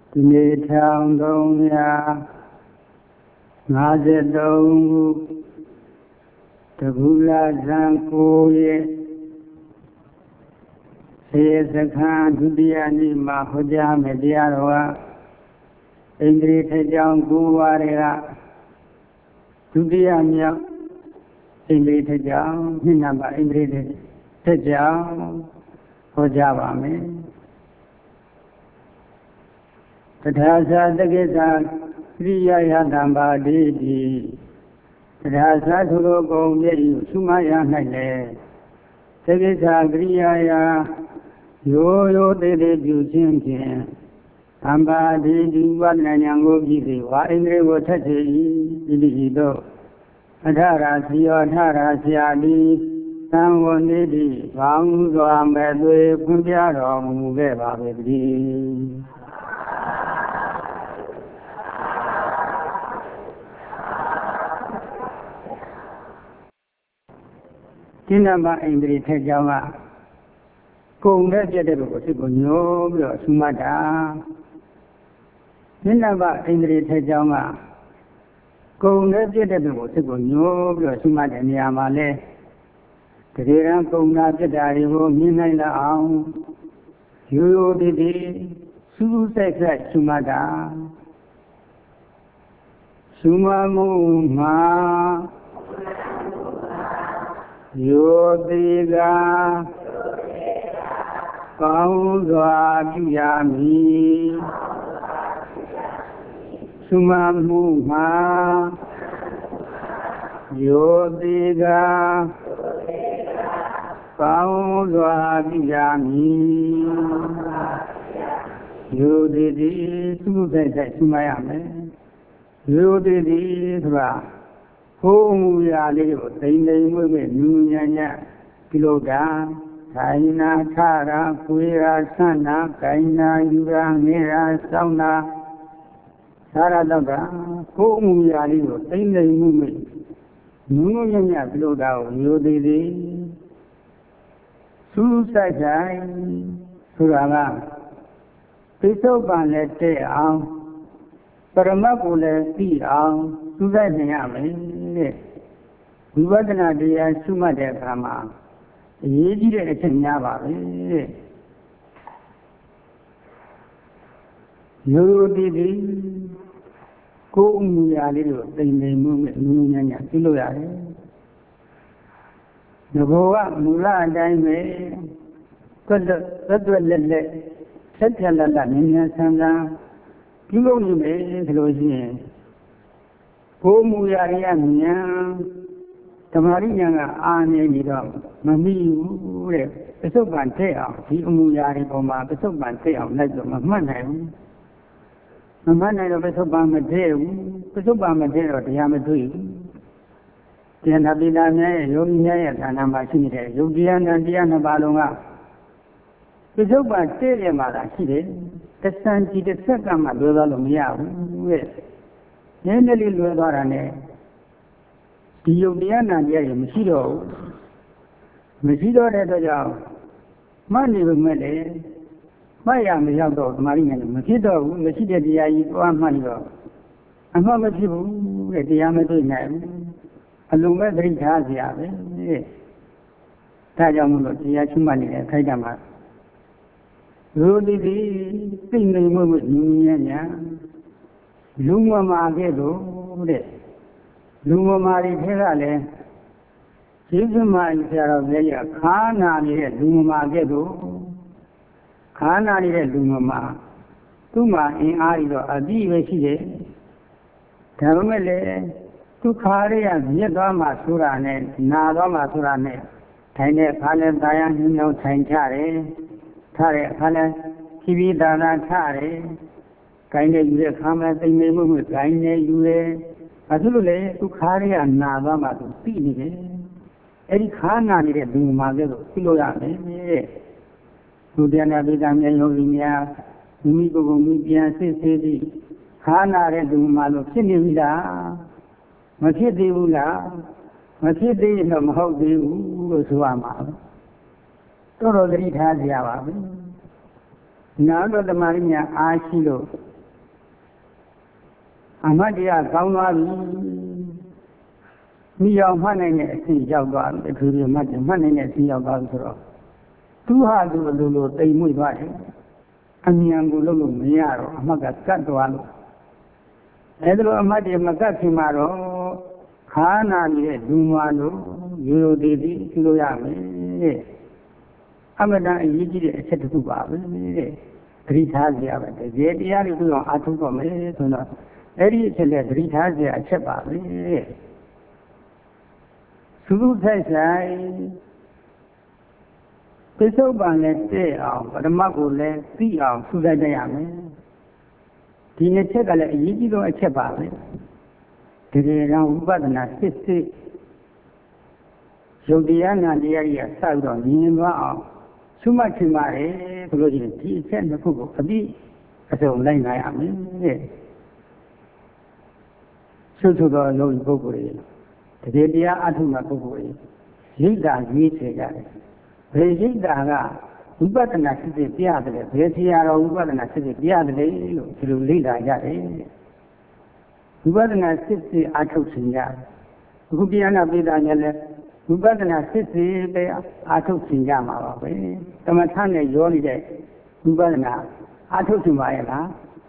ဒီနေ့1353တကူလာဇန်9ရက်ဆေးစခန်းဒုတိယနေ့မှာဟောကြားမယ်တရားတော်ကဣန္ဒြေထကြောင်း9ပါးတွေကဒုတိယမြောက်ဣန္ဒြေထကြောင်းနှစ်နံပါတ်ဣန္ဒြေထကြောင်းဟောကြားပါမယ်တထာသာတက္ကိသသရိယယတံပါတိတိတထာသာသူတို့ကုန်ပြည့်စုမရ၌လည်းတက္ကိသကရိယာယရိုးသေးသေးပြုခြင်းဖြင့်သံပါတိတိဝဒနာဉာဏ်ကိုပြည့်စေဝါဣန္ဒြေကိုထက်စေ၏ဣတိဟိတောအထရာစီယောထရာဆရာတိသံဝနေတိဘောင်းစွာမဲ့သွေဖွင့်ပြတော်မူခဲ့ပါပေတည်းဒီနံပါတ်ဣန္ဒြေထက်ကြောင်းကကုံနဲ့ပြတဲ့ဘုကိုစိတ်ကိုညှိုးပြီးတော့ဆုမှတ်တာဒီနံပါတ်ဣန္ဒြေထက်ကြောင်းကကုံနဲ့ပြတဲ့ဘုကိုစိတ်ကိုညှိုးပြီးတော့ဆုမှတ်တဲ့နေရာမှာလဲတကယ်တမ်းကုံနာပြတာတွေကိုမြင်နိုင်လောက်အောင်ရိုးရိုးတည်တည်စူးစူးစိုက်စိုက်ဆုမှတ်တာဆုမမှုမှာယောတိကကောင်းစွာပြုရမည်ဆုမမှုမှာယောတိကကောင်းစွာပြုရမည်ယောတိတိသုဆိုင်ဆိုင်ဆုမရမယ်ယောတိတိဆိုတာဟိုးမူရာလေးကိုတိမ်တိမ်မွေ့မွေ့နူးညံ့ညံ့ပြုလုပ်တာထိုင်နာထရာခွေရာဆန့်နာကိုင်နာယူရာငဲရာစောင်းနာသာရတော့ကဟိုးမူရာလေးကိုတိမ်တိမ်မွေ့မွေ့နူးညံ့ညံ့ပြုလုပ်တာကိုမျိုးသေးသေးစူးစိုက်ဆိုင်ဆိုတာကပိဿုပန်လည်းတဲ့အောင်ပရမတ်ကိုလည်းသိအောင်စူးစိုက်နိုင်ရမယ်တဲ့ဝိပဿနာတရားရှုမှတ်တဲ့အခါမှာအရေးကြီးတဲ့အချက်များပါပဲတဲ့ရိုးတည်တည်ကိုယ်အမှုရာလေးကိုတိမ်တိမ်မှုနဲ့နူးနူးညံ့ညံ့ပြုလုပ်ရတယ်။ဒီဘောကမူလအတိုင်းပဲသွက်လက်လက်ဆက်ဖြတ်လက်လက်ဉာဏ်ဆန်းဆန်းပြုလုပ်နေမယ်ဆိုလို့ရှိရင်ကိုယ်မူရာရဉာဏ်ဓမ္မရိဉာဏ်ကအာနေပြီးတော့မမီဘူးတဲ့ပစ္စုပန်တဲ့အောင်ဒီအမူအရာတွေပေါ်မှာပစ္စုပန်တဲ့အောင်လိုက်တော့မမှတ်နိုင်ဘူးမမှတ်နိုင်တော့ပစ္စုပန်မတဲ့ဘူးပစ္စုပန်မတဲ့တော့တရားမတွေ့ဘူးတရားနာပိဋကများရဲ့ယောဂီများရဲ့ဌာနမှာရှိနေတဲ့ယုတ်တရားနဲ့တရားနှစ်ပါးလုံးကပစ္စုပန်တဲ့ရမှာသာရှိတယ်တသံကြည်တစ်ဆက်ကမှလွယ်သွားလို့မရဘူးတဲ့နည်းနည်းလေးလွယ်သွားတာနဲ့ဒီယုတ်တရားနာတရားတွေမရှိတော့ဘူးမရှိတော့တဲ့အတွက်ကြောင့်မှတ်နေပေမဲ့လည်းမှတ်ရမရောက်တော့ဓမ္မရိညာမဖြစ်တော့ဘူးမရှိတဲ့တရားကြီးသွားမှတ်နေတော့အမှတ်မဖြစ်ဘူးတဲ့တရားမတွေ့နိုင်ဘူးအလုံးမဲ့သတိထားစရာပဲတဲ့ဒါကြောင့်မို့လို့တရားရှုမှတ်နေတဲ့ခိုက်တမှာရိုးတည်တည်သိနေမှုနည်းညံ့ညံ့လူမမာခဲ့တော့တဲ့လူမမာတွေထဲကလည်းကျေးဇူးမအဆရာတော်မြတ်ကြီးခါနာနေတဲ့လူမမာခဲ့တော့ခါနာနေတဲ့လူမမာသူ့မှာအင်အားကြီးတော့အပြည့်ပဲရှိတယ်ဒါပေမဲ့လည်းသူခါရရမြက်သွားမှဆိုတာနဲ့နာသွားမှဆိုတာနဲ့ထိုင်တဲ့ခါလဲတာယာညှို့ညောင်းထိုင်ကြတယ်ထားတဲ့ခါလဲဖြည်းဖြည်းသာသာထားတယ်ကိုင်းတဲ့ယူတဲ့ခါမှသိမ့်နေမှုကိုင်းနေယူတယ်ဘာဖြစ်လို့လဲသူခါရရနာသွားမှသူသိနေတယ်အဲ့ဒီခါနာနေတဲ့လူမှာကဲတော့သိလို့ရမယ်တဲ့သူတရားနာပိဋကများယောဂီများမိမိကိုယ်ကိုမိပြန်စစ်ဆေးပြီးခါနာတဲ့လူမှာလို့ဖြစ်နေပြီလားမဖြစ်သေးဘူးလားမဖြစ်သေးရင်တော့မဟုတ်သေးဘူးလို့ဆိုရမှာတော်တော်သတိထားကြရပါဘူးနာတော့တမာရီများအားရှိလို့အမတ်တရားကောင်းသွားပြီမိအောင်မှတ်နိုင်တဲ့အဆင့်ရောက်သွားပြီအထူးဖြင့်မှတ်နိုင်တဲ့အဆင့်ရောက်သွားပြီဆိုတော့သူဟာသူအလိုလိုတိမ်မွေ့သွားတယ်အမြန်ကိုလုပ်လို့မရတော့အမတ်ကကတ်သွားလို့အဲဒါလိုအမတ်တွေမကတ်ခင်မှာတော့ခါနာနေတဲ့လူမလို့ရိုးရိုးသေးသေးပြုလို့ရမယ်တဲ့အမတန်အရေးကြီးတဲ့အချက်တစ်ခုပါပဲတဲ့သတိထားကြရမယ်တကယ်တရားတွေပြောအောင်အားထုတ်တော့မယ်ဆိုတော့အဲ့ဒီအချက်နဲ့သတိထားကြအချက်ပါပဲတဲ့သုဘဆိုင်ဆိုင်ပိဿုပန်နဲ့တည့်အောင်ပရမတ်ကိုလည်းသိအောင်သုလိုက်တတ်ရမယ်ဒီနှစ်ချက်ကလည်းအရေးကြီးဆုံးအချက်ပါပဲတကယ်တော့ဝိပဿနာစစ်စစ်ယုတ်တရားနာတရားကြီးကစပြီးတော့မြင်သွားအောင်သုမထင်ပါတယ်ဆိုလို့ရှိရင်ဒီအချက်နှစ်ခုကိုအပြီးအစုံလိုက်နိုင်ရမယ်တဲ့သုသောယောဂီပုဂ္ဂိုလ်တွေတကယ်တရားအထုမှပုဂ္ဂိုလ်တွေရိတ်တာရေးချေကြတယ်ဘယ်ရိတ်တာကဝိပဿနာစစ်စစ်ပြရတယ်ဘယ်ဆရာတော်ဝိပဿနာစစ်စစ်ပြရတယ်လို့ဒီလိုလေ့လာကြတယ်ဝိပဿနာစစ်စစ်အထုတ်ခြင်းရတယ်အခုတရားနာပိဋကညလည်းဝိပဿနာစစ်စစ်ပဲအထုတ်ခြင်းကြမှာပါပဲသမထနဲ့ရောနေတဲ့ဝိပဿနာအထုတ်ခြင်းပါရဲ့လား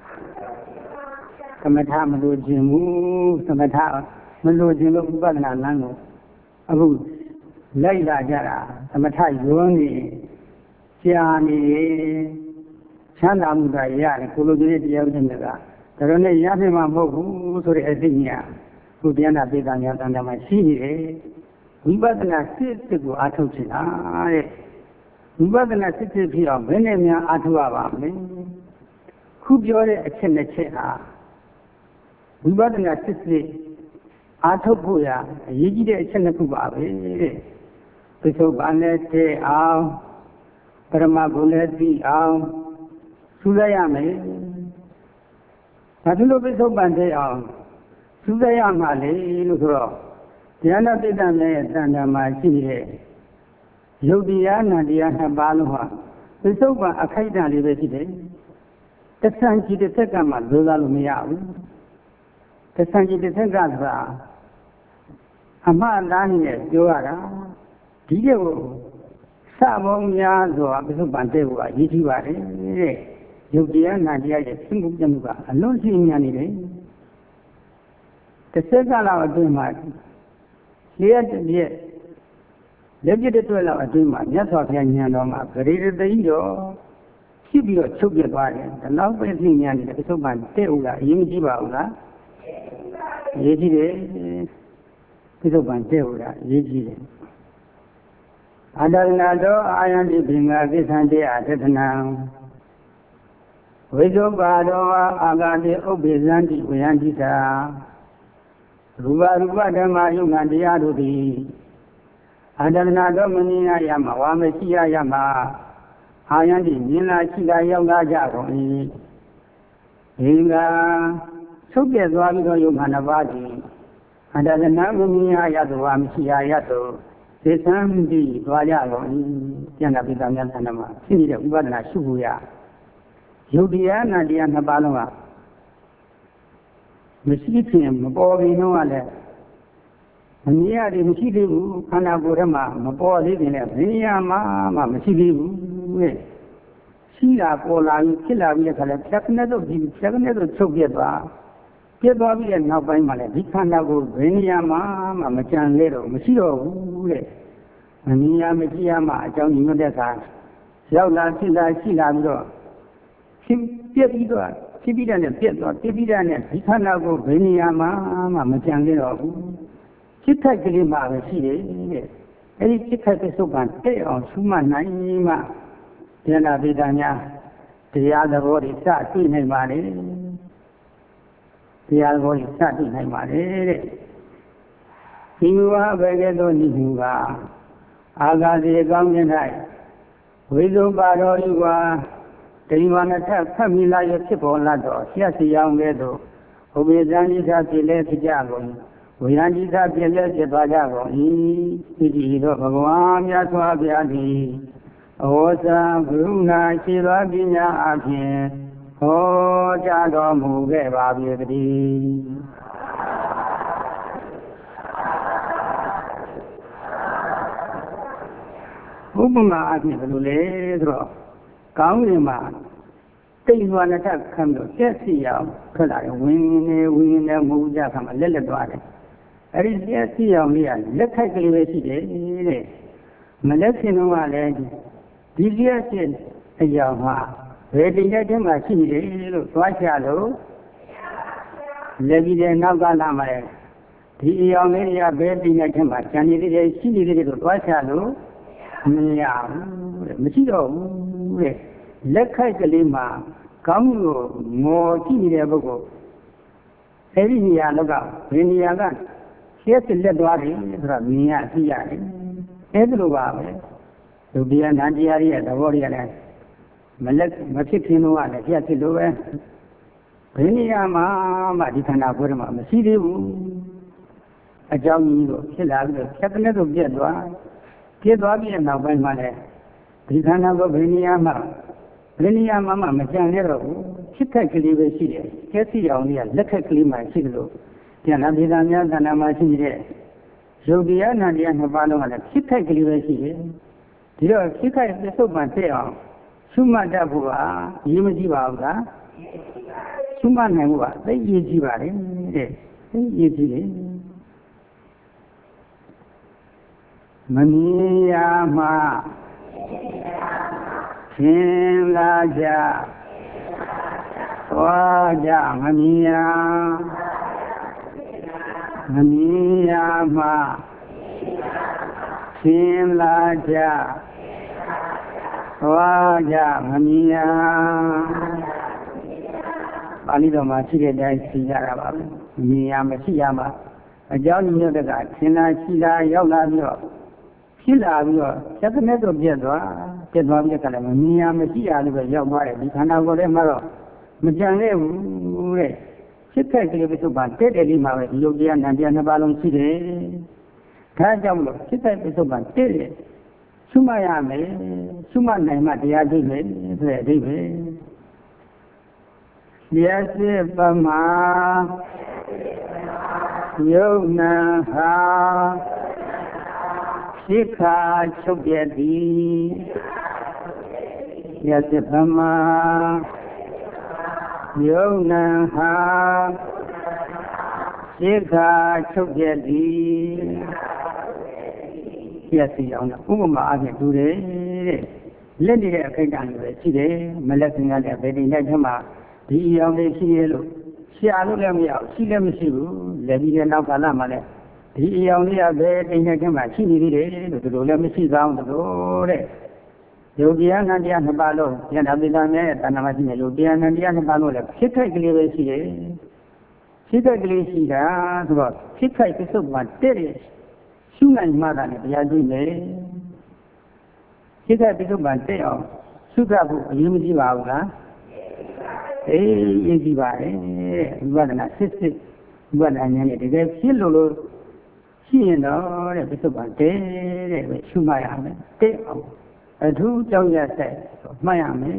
သမထမလို့ခြင်းဘူးသမထမလို့ခြင်းလို့ဝိပဿနာလမ်းကိုအခုလိုက်လာကြတာသမထရောနေကြာနေချမ်းသာမှုကရတယ်ကိုလိုကြီးတရားဥဒ္ဒမေကဒါတော့နဲ့ရဖြစ်မှာမဟုတ်ဘူးဆိုတဲ့အသိဉာဏ်ခုတရားနာပိဋကညာတန်တမှာရှိနေတယ်ဝိပဿနာစစ်စစ်ကိုအားထုတ်ချင်တာတဲ့ဝိပဿနာစစ်စစ်ဖြစ်အောင်ဘယ်နဲ့များအားထုတ်ရပါမလဲခုပြောတဲ့အချက်နဲ့ချက်ဟာဝိပဿနာစစ်စစ်အားထုတ်ဖို့ရအရေးကြီးတဲ့အချက်နှစ်ခုပါပဲတဲ့ပိဿုပန်နဲ့တည့်အောင်ပရမတ်ကိုလည်းသိအောင်သုလိုက်ရမယ်ဒါသူလိုပိဿုပန်တည့်အောင်သုလိုက်ရမှာလေလို့ဆိုတော့တရားနာပိဋကနဲ့တန်တာမှာရှိနေတဲ့ယုတ်တရားနာတရားနှစ်ပါးလုံးဟာပိဿုပန်အခိုက်အတန့်လေးပဲဖြစ်တယ်တဆန်ကြီးတစ်သက်ကမှလွယ်လာလို့မရဘူးတဆန်ကြီးတစ်သက်ကဆိုတာအမှားလားနဲ့ပြောရတာဒီလိုစပေါင်းများစွာပိဿုပန်တဲ့ဘုရားရည်ကြည့်ပါတယ်တဲ့ယုတ်တရားနာတရားရဲ့သင်္ကုပြမှုကအလွန်ရှိညာနေတယ်တစ်ဆက်ကလောက်အတွင်းမှာလျက်တည်းလက်ပြတဲ့တွေ့လောက်အတွင်းမှာမြတ်စွာဘုရားဉာဏ်တော်မှာဂရေတသိတော်ဖြစ်ပြီးတော့ချုပ်ပြသွားတယ်ဒါနောက်ပဲသိဉာဏ်နေတဲ့ပိဿုပန်တဲ့ဦးလားအရင်ကြည့်ပါဦးလားရေးကြည့်တယ်ပိဿုပန်တဲ့ဦးလားရေးကြည့်တယ်အတ္တနာတော်အာယံတိပင်္ဂသစ္ဆံတေအတ္တနံဝိဇ္ဇပါတော်အာဂတိဥပ္ပေဇန္တိဝယန္တိသာရူပဓမ္မယုံနာတရားတို့သည်အတ္တနာတော်မမြင်ရမှာဝါမရှိရမှာအာယံတိမြင်လာရှိလာရောက်လာကြကုန်၏ဘင်္ဂချုပ်ပြသွားပြီးတော့ယုံနာနှစ်ပါးသည်အတ္တနာမမြင်ရသောဝါမရှိရသောသေသံတိသွားကြကုန်၏ကျန်တာပိဋကများသဏ္ဍာန်မှာရှိနေတဲ့ဥပဒနာရှုဖို့ရယုတ်တရားနာတရားနှစ်ပါးလုံးကမရှိခင်မပေါ်ခင်တော့လည်းမမြင်ရတယ်မရှိသေးဘူးခန္ဓာကိုယ်ထဲမှာမပေါ်သေးခင်လည်းဘယ်ရမှမရှိသေးဘူးတဲ့ရှိတာပေါ်လာပြီးဖြစ်လာပြီးတဲ့ခါလဲဖြတ်ကနေတော့ချုပ်ပြသွားပြတ်သွားပြီးတဲ့နောက်ပိုင်းမှာလည်းဒီခန္ဓာကိုယ်ဘယ်နေရာမှာမကြံလဲတော့မရှိတော့ဘူးတဲ့မမြင်ရမရှိရမှအကြောင်းညွှန်တဲ့အခါရောက်လာဖြစ်လာရှိလာပြီးတော့ပြက်ပြီးတော့ဖြစ်ပြီးတဲ့နဲ့ပြက်သွားပြက်ပြီးတဲ့နဲ့ဒီခန္ဓာကိုယ်ဘယ်နေရာမှာမကြံလဲတော့ဘူးဖြစ်ထိုက်ကလေးမှာပဲရှိတယ်တဲ့အဲဒီဖြစ်ထိုက်တဲ့သုပ္ပန်တဲ့အောင်ရှုမှတ်နိုင်မှတရားနာပိဋကညာတရားသဘောတွေစတွေ့နိုင်ပါလေတရားတော်ကိုစတင်နိုင်ပါလေတဲ့ဒီဝါဘယ်ကဲ့သို့နိဟုကအာဂါတိကောင်းခြင်း၌ဝိဇ္ဇပါတော်ဤဝါတိမ်ဝါနဲ့ထပ်ဖတ်မိလာရဖြစ်ပေါ်လာတော့ဆရာစီအောင်ကဲ့သို့ဘုရားဇန်ကြီးသာပြည်လဲဖြစ်ကြကုန်ဝိရန်ကြီးသာပြည်လဲဖြစ်သွားကြကုန်ဤဒီတော့ဘဂဝါမြတ်စွာဘုရားသည်အဝေါစာကရုဏာရှိသောပညာအဖြင့်ဟောကြားတော်မူခဲ့ပါပြီတည်းဥပမာအဖြစ်ဘယ်လိုလဲဆိုတော့ကောင်းကင်မှာတိတ်လွှာနဲ့ထပ်ခံလို့ကျက်စီအောင်ထွက်လာတယ်ဝင်းနေမူကြခါမှာလက်သွားတယ်အဲ့ဒီကျက်စီအောင်လေးကလက်ထိုက်ကလေးပဲရှိတယ်တဲ့မလက်စင်တော့ကလည်းဒီကျက်စီအရာမှာဘယ်တင်တဲ့ထဲမှာရှိနေတယ်လို့သွားချလို့လက်ပြီးတဲ့နောက်ကလာမှလည်းဒီအရာလေးတွေကဘယ်တင်တဲ့ထဲမှာကျန်နေသေးတယ်ရှိနေသေးတယ်လို့သွားချလို့မရဘူးတဲ့မရှိတော့ဘူးတဲ့လက်ခိုက်ကလေးမှာကောင်းလို့ငေါ်ကြည့်နေတဲ့ပုဂ္ဂိုလ်အဲ့ဒီနေရာလောက်ကဘယ်နေရာကရှက်လက်သွားတယ်ဆိုတာမြင်ရသိရတယ်အဲ့ဒါလိုပါပဲဒုတိယနန္တရားရဲ့သဘောတွေကလည်းမဖြစ်ခင်တော့လည်းပြတ်ဖြစ်လို့ပဲဘယ်နေရာမှာမှဒီခန္ဓာကိုယ်ထဲမှာမရှိသေးဘူးအကြောင်းကြီးလို့ဖြစ်လာပြီးတော့ဖြတ်တဲ့ဆိုပြတ်သွားပြီးတဲ့နောက်ပိုင်းမှာလည်းဒီခန္ဓာကိုယ်ဘယ်နေရာမှာမှမကြံရတော့ဘူးဖြစ်ခက်ကလေးပဲရှိတယ်ကျက်စီအောင်လေးကလက်ခက်ကလေးမှရှိတယ်လို့ကျန်တဲ့ဒေသများခန္ဓာမှာရှိနေတဲ့ယုတ်တရားနာတရားနှစ်ပါးလုံးကလည်းဖြစ်ခက်ကလေးပဲရှိတယ်ဒီတော့ဖြစ်ခက်ပစ္စုပန်တဲ့အောင်ရှုမှတ်တတ်ဖို့ကအရေးမကြီးပါဘူးလားရှုမှတ်နိုင်ဖို့ကသိရေးကြီးပါလေတဲ့သိရေးကြီးတယ်မမြင်ရမှသင်လာကြသွားကြမမြင်ရမှသင်လာကြသွားကြမမြင်ရပါဠိတော်မှာရှိတဲ့အတိုင်းသိကြတာပါပဲမြင်ရမရှိရမှအကြောင်းညွှန်တဲ့ကသင်လာရှိတာရောက်လာပြီးတော့ဖြစ်လာပြီးတော့သက္ကနဲ့တော့ပြတ်သွားပြီးတော့လည်းမမြင်ရမရှိရလို့ပဲရောက်သွားတယ်ဒီခန္ဓာကိုယ်ထဲမှာတော့မကြံခဲ့ဘူးတဲ့ဖြစ်ခက်ကလေးပစ္စုပန်တဲ့တယ်လေးမှာပဲဒီယုတ်တရားနံတရားနှစ်ပါးလုံးရှိတယ်ဒါကြောင့်မလို့ဖြစ်ခက်ပစ္စုပန်တဲ့တယ်ရှုမှတ်ရမယ်ရှုမှတ်နိုင်မှတရားသိမယ်ဆိုတဲ့အဓိပ္ပာယ်တရားစစ်ပမာယုံနာဟာသိခာချုပ်ပြသည်တရားစစ်ပမာယုံနာဟာသိခာချုပ်ပြသည်ပြည့်စုံအောင်ဥပမာအဖြစ်တူတယ်တဲ့လက်နေတဲ့အခိုက်အတန့်တွေရှိတယ်မလက်စင်ရတဲ့ဗေဒိနဲ့ထဲမှာဒီအရောင်လေးရှိရလို့ရှာလို့လည်းမရဘူးရှိလည်းမရှိဘူးလက်ပြီးတဲ့နောက်ကာလမှာလည်းဒီအရောင်လေးကဘယ်တိမ်နဲ့ထဲမှာရှိနေသေးတယ်လို့ဒီလိုလည်းမရှိကောင်းတို့တဲ့ယုတ်တရားနံတရားနှစ်ပါးလုံးယန္တာပိဋကများရဲ့တဏ္ဍာမရှိနေလို့တရားနံတရားနှစ်ပါးလုံးလည်းဖြစ်ခိုက်ကလေးပဲရှိတယ်ဖြစ်ခိုက်ကလေးရှိတာဆိုတော့ဖြစ်ခိုက်ပစ္စုပန်တဲ့ရှုနိုင်မှသာလည်းတရားတွေ့မယ်ဖြစ်ခိုက်ပစ္စုပန်တဲ့အောင်ရှုတတ်ဖို့အရေးမကြီးပါဘူးလားအေးရေးကြည့်ပါလေဝိပဿနာစစ်ဝိပဿနာဉာဏ်နဲ့တကယ်ဖြစ်လို့ရှိရင်တော့တဲ့ပစ္စုပန်တဲ့ပဲရှုမှတ်ရမယ်တဲ့အောင်အထူးကြောင့်ရတဲ့မှတ်ရမယ်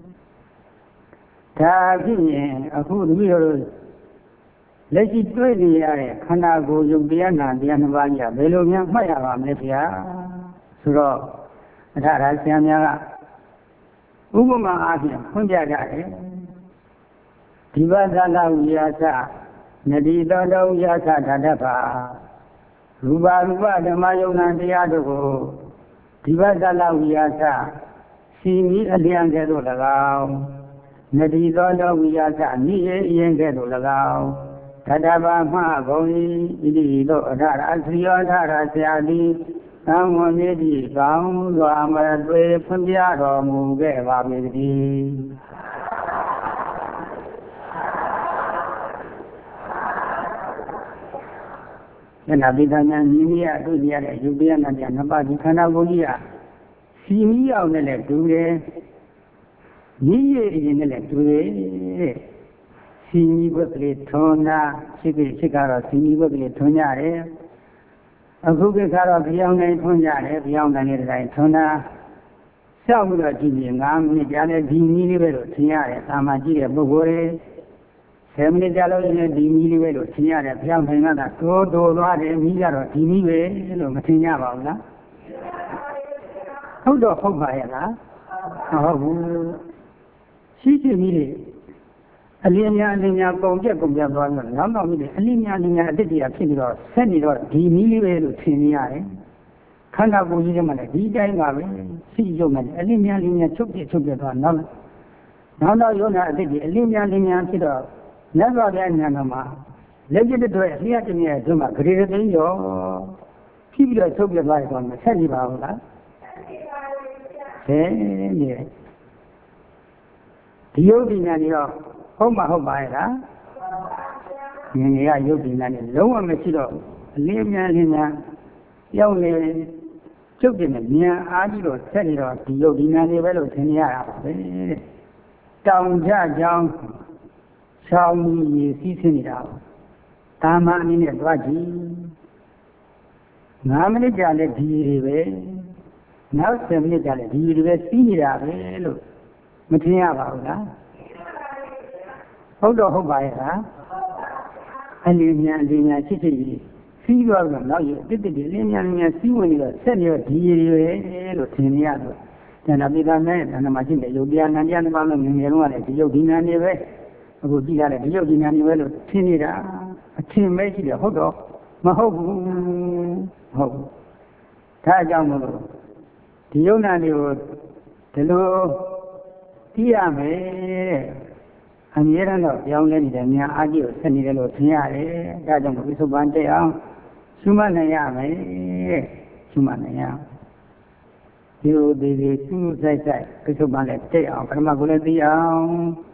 ဒါဖြစ်ရင်အခုတပည့်တော်တို့လက်ရှိတွေ့နေရတဲ့ခန္ဓာကိုယ်ယုတ်တရားနာတရားနှစ်ပါးကြီးကဘယ်လိုများမှတ်ရပါမလဲဗျာဆိုတော့အထရာဆရာများကဥပမာအားဖြင့်ဖွင့်ပြကြတယ်ဒီဝသလဝိယာသနတိသောတောယာသဓာတ္တပါရူပဓမ္မယုံနာတရားတို့ကိုဒီဝသလဝိယာသစီမီအလျံကဲ့သို့၎င်းနတိသောတောဝိယာသနိယေအရင်ကဲ့သို့၎င်းဓာတ္တပါမှဂုံဤဣတိသောအထာရသီယောအထာရဆရာသည်သံဝမြေတိကောင်းစွာမသွေဖွင့်ပြတော်မူခဲ့ပါမည်တည်းယန္တာပိဋကညာညီမရတို့ရတဲ့ယုတ်တရားနဲ့နှစ်ပါးဒီခန္ဓာကိုယ်ကြီးကစီမီအောင်နဲ့လည်းတူတယ်ညီရဲ့အရင်နဲ့လည်းတူတယ်စီမီဘက်ကလေးထွန်းတာရှိကတော့စီမီဘက်ကလေးထွန်းကြတယ်အခုကတော့ပြောင်းနေထွန်းကြတယ်ပြောင်းနေတဲ့အတိုင်းထွန်းတာစောက်ပြီးတော့ကြည့်ရင်9မိနစ်ကြာလဲဒီနည်းလေးပဲလို့ထင်ရတယ်။သာမန်ကြည့်တဲ့ပုဂ္ဂိုလ်တွေ10မိနစ်ကြာလို့ရင်ဒီနည်းလေးပဲလို့ထင်ရတယ်။ဘုရားနိုင်ကတိုးသွားတယ်မိကြတော့ဒီနည်းပဲလို့မထင်ကြပါဘူးလား။ဟုတ်တော့ဟုတ်ပါရဲ့လား။ဟုတ်ဘူး။ရှိရှိမိလေအလင်းများကုန်ပြက်သွားပြီးတော့နောက်မိလေအလင်းများအတိတ်တရားဖြစ်ပြီးတော့ဆက်နေတော့ဒီနည်းလေးပဲလို့ထင်နေရတယ်။ခန္ဓာကိုယ်ကြီးထဲမှာလည်းဒီတိုင်းပါပဲစိတ်ရုပ်နဲ့အလင်းများချုပ်ပြသွားနောက်ရုံနာအတိတ်ကြီးအလင်းများဖြစ်တော့လက်သွားတဲ့ဉာဏ်တော်မှာလက်ကျစ်တွေအလျှက်တည်းရဲ့အတွင်းမှာဂရေသိန်းရောဖြစ်ပြီးတော့ချုပ်ပြသွားတယ်ဆိုတော့ဆက်နေပါဘူးလားဆက်နေဒီယုတ်ဒီဉာဏ်ကြီးတော့ဟုတ်ပါရဲ့လားဉာဏ်ကြီးကယုတ်ဒီဉာဏ်ကြီးလုံးဝမရှိတော့အလင်းများရောက်နေကျုပ်တင်တဲ့ဉာဏ်အားကြီးတော့ဆက်နေတော့ဒီယုတ်ဒီဉာဏ်တွေပဲလို့ထင်ရတာပါပဲတောင်ကြကြောင်းရှောင်းကြီးစီးဆင်းနေတာတာမန်အနေနဲ့သွားကြည့်9မိနစ်ကြာလဲဒီတွေပဲနောက်10မိနစ်ကြာလဲဒီတွေပဲစီးနေတာပဲလို့မထင်ရပါဘူးလားဟုတ်တော့ဟုတ်ပါရဲ့လားအလင်းများချစ်ကြီးစီးသွားတော့နောက်ရတစ်အလင်းများစီးဝင်နေတော့ဆက်နေတော့ဒီတွေပဲလို့ထင်နေရတော့ဉာဏ်ပိဒါနဲ့ဉာဏ်မှာရှိတဲ့ယုတ်တရားနံတရားနှစ်ပါးနဲ့ငယ်လုံးကလည်းဒီယုတ်ဒီနံတွေပဲအခုကြည့်ရတဲ့ဒီယုတ်ဒီနံတွေပဲလို့ထင်နေတာအထင်ပဲရှိတယ်ဟုတ်တော့မဟုတ်ဘူးဟုတ်ဒါအကြောင်းမို့လို့ဒီယုတ်နံတွေကိုဒီလိုသိရမယ်တဲ့အမြဲတမ်းတော့ပြောင်းလဲနေတဲ့ဉာဏ်အားကြီးကိုဆက်နေတယ်လို့ထင်ရတယ်ဒါကြောင့်ဝိသုပန်တက်အောင်ရှုမှတ်နိုင်ရမယ်ရှုမှတ်နိုင်ရဒီလိုဒီစူးစိုက်ဝိသုပန်လည်းတက်အောင်ပရမကိုလည်းသိအောင်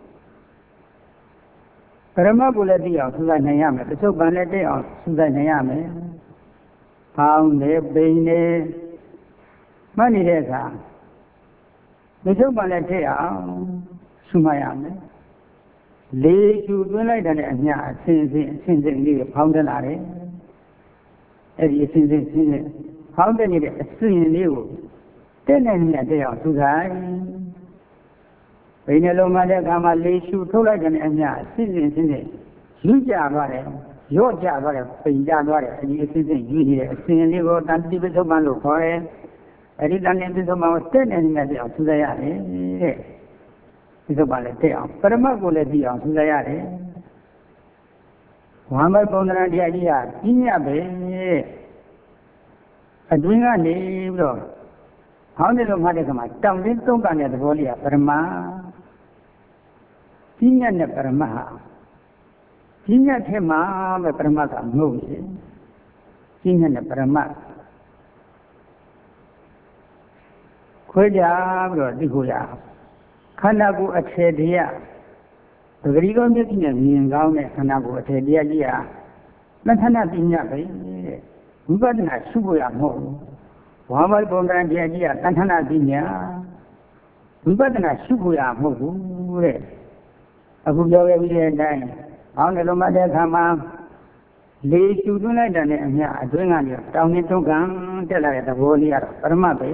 ပရမကိုလည်းသိအောင်စူးစိုက်နိုင်ရမယ်ဝိသုပန်လည်းတက်အောင်စူးစိုက်နိုင်ရမယ်ပေါင်းနေပိန်နေမှတ်နေတဲ့အခါဝိသုပန်လည်းတက်အောင်ရှုမှတ်ရမယ်လေးကျူသွင်းလိုက်တဲ့အမျှအစင်းလေးကိုဖောင်းတက်လာတယ်အဲ့ဒီအစင်းဖောင်းတက်နေတဲ့အစင်းလေးကိုတက်နေတဲ့အအောင်စူးစိုက်ဘိနေလုံးမတဲ့အခါမှာလေးကျူထုတ်လိုက်တဲ့အမျှအစင်းယူကြသွားတယ်ရော့ကြသွားတယ်ပိန်ကြသွားတယ်အဲ့ဒီအစင်းယူနေတဲ့အစင်းလေးကိုတန်တိပစ္စုပန်လို့ခေါ်တယ်အဲ့ဒီတန်တိပစ္စုပန်ကိုတက်နေတဲ့အအောင်စူးစိုက်ရတယ်တဲ့ဒီလိုပါလေတဲ့အောင်ပရမတ်ကိုလည်းသိအောင်စူးစိုက်ရတယ်ဝမ်းမိုက်ပုံသဏ္ဍာန်တရားကြီးကကြီးမြတ်ပဲအတွင်းကနေပြီးတော့ဟောင်းတယ်လို့မှတ်တဲ့ခါမှာတောင်တင်းသုံးကတဲ့သဘောလေးကပရမတ်ကြီးမြတ်တဲ့ပရမတ်ဟာကြီးမြတ်ထဲမှာပဲပရမတ်ကမဟုတ်ဘူးကြီးမြတ်တဲ့ပရမတ်ခွဲကြပြီးတော့သိဖို့ရခန္ဓာကိုယ်အထေတရားပဂရိကောမျက်စိနဲ့မြင်ကောင်းတဲ့ခန္ဓာကိုယ်အထေတရားကြီးဟာလက္ခဏာပညာပဲဝိပဿနာရှုဖို့ရမဟုတ်ဘူးဝါမိုက်ပုံသဏ္ဍာန်တရားကြီးကလက္ခဏာပညာဝိပဿနာရှုဖို့ရမဟုတ်ဘူးတဲ့အခုပြောခဲ့ပြီးတဲ့အတိုင်းအောင်းတယ်လို့မှတ်တဲ့အခါမှာလေးရှုသွင်းလိုက်တဲ့အမျှအတွင်းကနေတောင်းနေတုံးကံတက်လာတဲ့သဘောလေးကတော့ပရမတ်ပဲ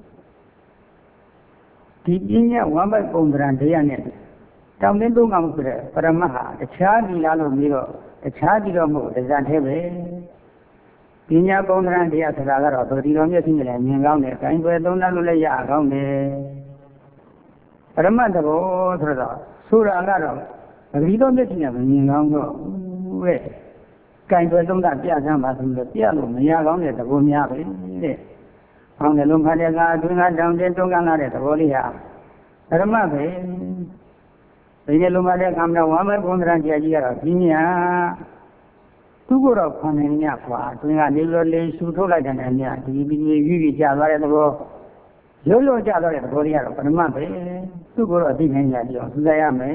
ဒီပညာဝမ်းပိုက်ပုံသဏ္ဍာန်တရားနဲ့တောင်းတင်းသုံးကမှုဆိုတဲ့ပရမတ်ဟာတခြားဒီလားလို့ပြီးတော့တခြားဒီတော့မဟုတ်တရားသေးပဲပညာပုံသဏ္ဍာန်တရားဆိုတာကတော့ဗတိတော်မျက်စိနဲ့လည်းမြင်ကောင်းတယ်၊ကိုင်ပွဲသုံးသပ်လို့လည်းရကောင်းတယ်ပရမတ်သဘောဆိုတော့ဆိုတာကတော့ဗတိတော်မျက်စိနဲ့မမြင်ကောင်းတော့ဘူးတဲ့ကိုင်ပွဲသုံးသပ်ပြစမ်းပါဆိုလို့ပြလို့မရကောင်းတဲ့သဘောများပဲတဲ့ဟောင်းတယ်လုံးခါတဲ့ကအတွင်းကတောင်တင်းတုံးကလာတဲ့သဘောလေးဟာပရမတ်ပဲဒီနေ့လုံးမတဲ့ကံတော်ဝမ်းမဲ့ဘုံသဏ္ဍာန်ကြီးကတော့ပြင်းညာသူ့ကိုယ်တော့ခွန်နေညခွာအတွင်းကနေလို့လေးရှူထုတ်လိုက်တဲ့ညဒီပြီးကြသွားတဲ့သဘောရိုးကြသွားတဲ့သဘောလေးကတော့ပရမတ်ပဲသူ့ကိုယ်တော့အသိဉာဏ်ကြီးအောင်စူးစမ်းရမယ်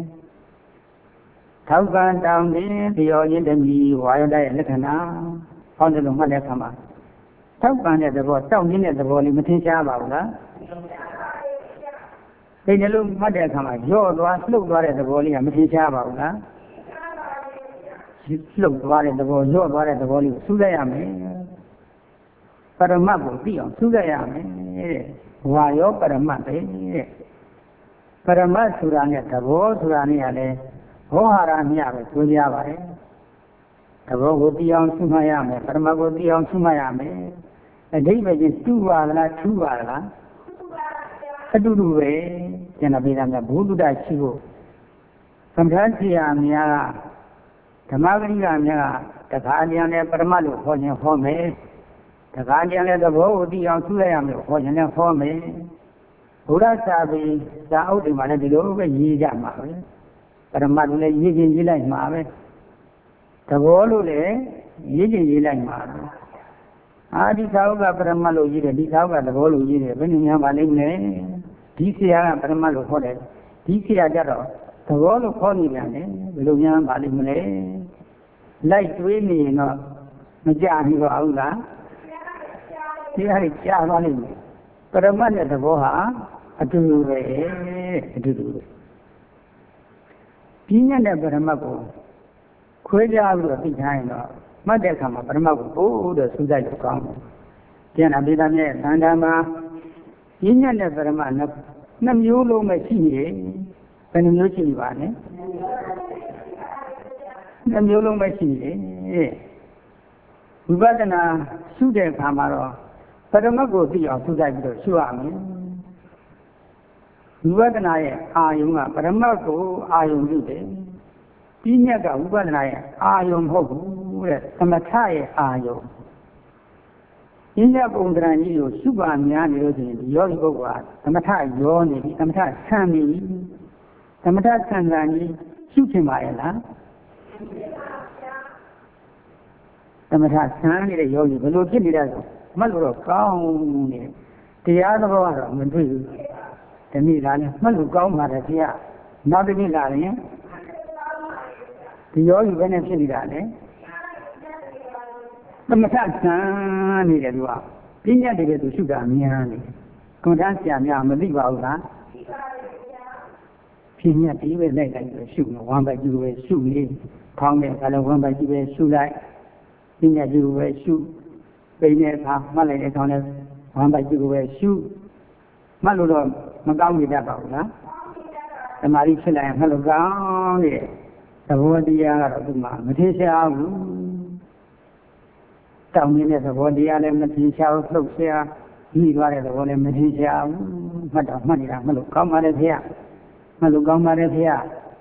ထောက်ကံတောင်တင်းပြောရင်းတမီဝါရတဲ့လက္ခဏာဟောင်းတယ်လို့မှတ်တဲ့အခါမှာထောက်ပံတဲ့သဘောတောက်ရင်းတဲ့သဘောလေးမထင်ရှားပါဘူးလားဒီလိုမှတ်တဲ့အခါမှာရော့သွားလှုပ်သွားတဲ့သဘောလေးကမထင်ရှားပါဘူးလားလှုပ်သွားတဲ့သဘောရော့သွားတဲ့သဘောလေးကိုစူးစမ်းရမယ်ပရမတ်ကိုသိအောင်စူးစမ်းရမယ်တဲ့ဝါယောပရမတ်ပဲပရမတ်ဆိုတာနဲ့သဘောဆိုတာနဲ့ကလည်းဘောဟာရမြပဲဆိုကြပါတယ်သဘောကိုသိအောင်ရှုမှတ်ရမယ်ပရမတ်ကိုသိအောင်ရှုမှတ်ရမယ်အဓိပ္ပာယ်ချင်းတူပါလားထူပါလားအတူတူပဲကျန်တဲ့ပြည်သားများဘုဒ္ဓရှိဖို့သမထဆရာများကဓမ္မဂရိကများကတခါအပြန်နဲ့ပရမတ်လို့ခေါ်ခြင်းဟောမယ်တခါအပြန်နဲ့သဘောကိုသိအောင်ရှုလိုက်ရမယ်ခေါ်ခြင်းနဲ့ဟောမယ်ဘုရားစာပေစာအုပ်တွေမှာလည်းဒီလိုပဲရေးကြမှာပဲပရမတ်လို့လည်းရေးခြင်းရေးလိုက်မှာပဲသဘောလို့လည်းရေးခြင်းရေးလိုက်မှာပဲဒီသာဝကပရမတ်လို့ရေးတယ်ဒီသာဝကသဘောလို့ရေးတယ်ဘယ်နည်းများပါလိမ့်မလဲဒီဆရာကပရမတ်လို့ခေါ်တယ်ဒီဆရာကြတော့သဘောလို့ခေါ်နေပြန်တယ်ဘယ်လိုများပါလိမ့်မလဲလိုက်တွေးနေရင်တော့မကြဘူးတော့ဟုတ်လားဒီဟာကြီးကြားသွားလိမ့်မယ်ပရမတ်နဲ့သဘောဟာအတူတူပဲအတူတူပြင်းညတ်တဲ့ပရမတ်ကိုခွဲခြားပြီးတော့သိထားရင်တော့မှတ်တဲ့အခါမှာပရမတ်ကိုပို့တော့စူးစိုက်လို့ကောင်းတယ်ကျန်တာပြည်သားရဲ့သံဃာမှာပြင်းညတ်တဲ့ပရမတ်နှစ်မျိုးလုံးပဲရှိနေတယ်ဘယ်နှမျိုးရှိနေပါလဲနှစ်မျိုးလုံးပဲရှိနေတယ်ဝိပဿနာရှုတဲ့အခါမှာတော့ပရမတ်ကိုသိအောင်စူးစိုက်ပြီးတော့ရှုရမယ်ဝိပဿနာရဲ့အာယုံကပရမတ်ကိုအာယုံပြုတယ်ပြဉ္ညတ်ကဝိပဿနာရဲ့အာယုံမဟုတ်ဘူးတဲ့သမထရဲ့အာယုံပြဉ္ညတ်ပုံသဏ္ဍာန်ကြီးကိုရှုပါများနေလို့ဆိုရင်ဒီယောဂီပုဂ္ဂိုလ်ကသမထရောနေပြီသမထဆံနေပြီသမထဆံတာကြီးရှုချင်ပါရဲ့လားသမထဆံနေတဲ့ယောဂီဘယ်လိုဖြစ်နေတာဆိုမှတ်လို့တော့ကောင်းနေတရားသဘောကတော့မတွေ့ဘူးဒီနေ့လာရင်မှတ်လို့ကောင်းပါတယ်ခင်ဗျနောက်တစ်နေ့လာရင်ဒီယောဂီဘယ်နဲ့ဖြစ်နေတာလဲသမထဆံနေတယ်သူကပြဉ္ညာတကယ်သူရှုတာအများနေကွန်တန်းဆရာများမသိပါဘူးလားပြဉ္ညာဒီပဲလိုက်လိုက်ပဲရှုနေဝမ်းပိုက်ကြည့်ပဲရှုနေခေါင်းနဲ့ကလည်းဝမ်းပိုက်ကြည့်ပဲရှုလိုက်ပြဉ္ညာကြည့်ပဲရှုပိန်တဲ့အခါမှတ်လိုက်တဲ့ခေါင်းနဲ့ဝမ်းပိုက်ကြည့်ပဲရှုမှတ်လို့တော့မကောင်းနေတတ်ပါဘူးလားသမာဓိဖြစ်လာရင်မှတ်လို့ကောင်းနေသဘောတရားကတော့ဒီမှာမထင်ရှားဘူးတောင်းနေတဲ့သဘောတရားလည်းမထင်ရှားဘူးလှုပ်ရှားကြီးသွားတဲ့သဘောလည်းမထင်ရှားဘူးမှတ်တော့မှတ်နေတာမှတ်လို့ကောင်းပါတယ်ဖေ။မှတ်လို့ကောင်းပါတယ်ဖေ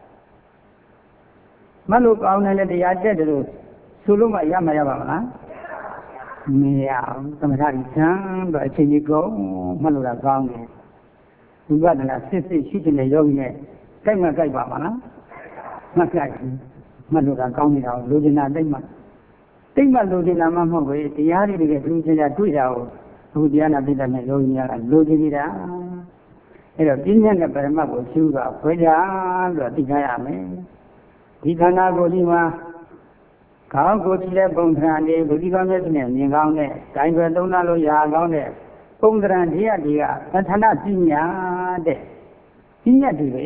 ။မှတ်လို့ကောင်းတယ်လေတရားတက်တယ်လို့ဆိုလို့မှရမှာရပါမလား။မရဘူးသမထကြီးဆန်းတော့အချိန်ကြီးကုန်မှတ်လို့တော့ကောင်းတယ်။ဝိပဿနာစစ်စစ်ရှိတဲ့ယောဂီနဲ့တိုက်မှကြိုက်ပါမလား။မှတ်ကြိုက်ဘူးမှတ်လို့တော့ကောင်းနေတာကိုလိုချင်တာတိုက်မှလိုချင်တာမှမဟုတ်ဘူးတရားတွေတကယ်သူချင်းချတွေ့တာကိုအခုတရားနာပိဋကနဲ့ယောဂီများကလိုချင်နေတာအဲ့တော့ပြဉ္ညာနဲ့ပရမတ်ကိုရှုတာခွဲခြားပြီးတော့သိကြရမယ်ဒီခန္ဓာကိုယ်ကြီးမှာခေါင်းကိုယ်ကြီးတဲ့ပုံသဏ္ဍာန်လေးဘုရားမျက်စိနဲ့မြင်ကောင်းတဲ့တိုင်းပဲသုံးနာလို့ရကောင်းတဲ့ပုံသဏ္ဍာန်တရားတွေကသဏ္ဍာန်ပညာတဲ့ပညာတွေပဲ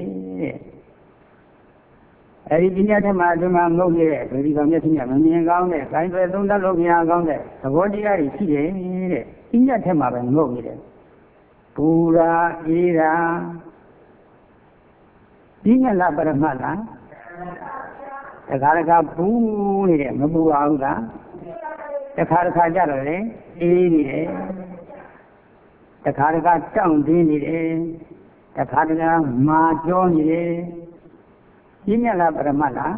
အဲဒီပညာထက်မှဒီမှာငုတ်နေတဲ့ဘုရားမျက်စိနဲ့မမြင်ကောင်းတဲ့တိုင်းပဲသုံးနာလို့မရကောင်းတဲ့သဘောတရားတွေရှိတယ်တဲ့ပညာထက်မှပဲငုတ်နေတယ်ပူရာအေးရာပညာလားပရမတ်လားတခါပူနေတယ်မပူပါဘူးလားတခါကြတော့လေအေးနေတယ်တခါတောင့်တင်းနေတယ်တခါမာကြောနေတယ်ပညာလားပရမတ်လား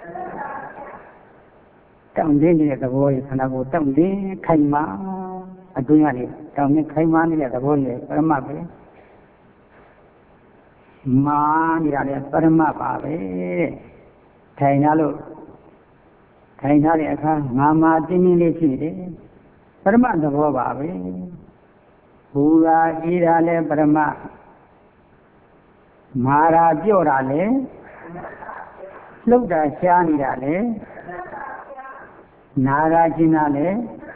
တောင့်တင်းနေတဲ့သဘောကြီးခန္ဓာကိုယ်တောင့်တင်းခိုင်မာအတွင်းကနေတောင့်တင်းခိုင်မာနေတဲ့သဘောကြီးပရမတ်ပဲမာနေတာလည်းပရမတ်ပါပဲထိုင်ထားတဲ့အခါငါမာတင်းတင်းလေးဖြစ်တယ်ပရမတ်သဘောပါပဲဘူရာအေးတာလည်းပရမတ်မာရာပြော့တာလည်းလှုပ်တာရှားနေတာလည်းနာရာကျင်တာလည်း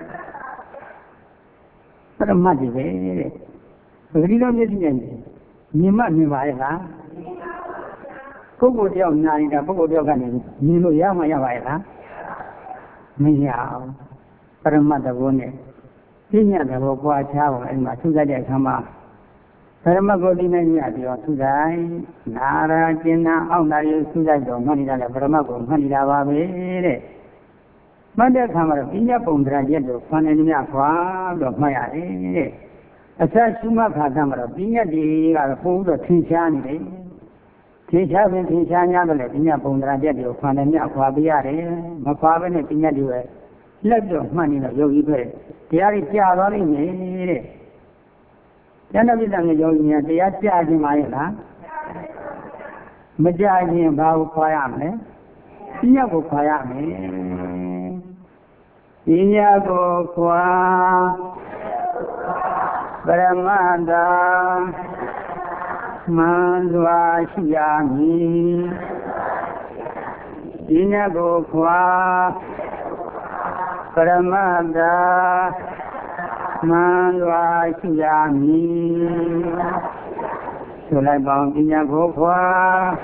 ပရမတ်တွေပဲတဲ့ပဂတိတော်မျက်စိနဲ့မြင်ပါရဲ့လားပုဂ္ဂိုလ်တယောက်နာနေတာပုဂ္ဂိုလ်တယောက်ကနေမြင်လို့ရမှရပါရဲ့လားမရဘူးပရမတ်သဘောနဲ့ပြဉ္ညာသဘောပွားချပါအဲ့မှာသူစားတဲ့အခါမှာ Parama Godi Nanya, Sudai, Nara, Jena, Aunari, Sudai, Manila, Paramago, Manila Babe. Mother Camera, Pina Pondra, Fanania, of Maya. A such Suma Camera, Pina di food of Tinchani. Tinchani, Tinchana, Pina Pondra, Fanania, Fabiare, Mapavan, and Pina Due. Let your money, Yogi Bay. They are it. Yanabitang Yogi, they are charging my Majagi and Bao Payame, Yago Payame, Yago Kwa Baramanda Mandwa Shiami, Yago Kwa Baramanda Mandwa Shiami, so like Bang Yago Kwa.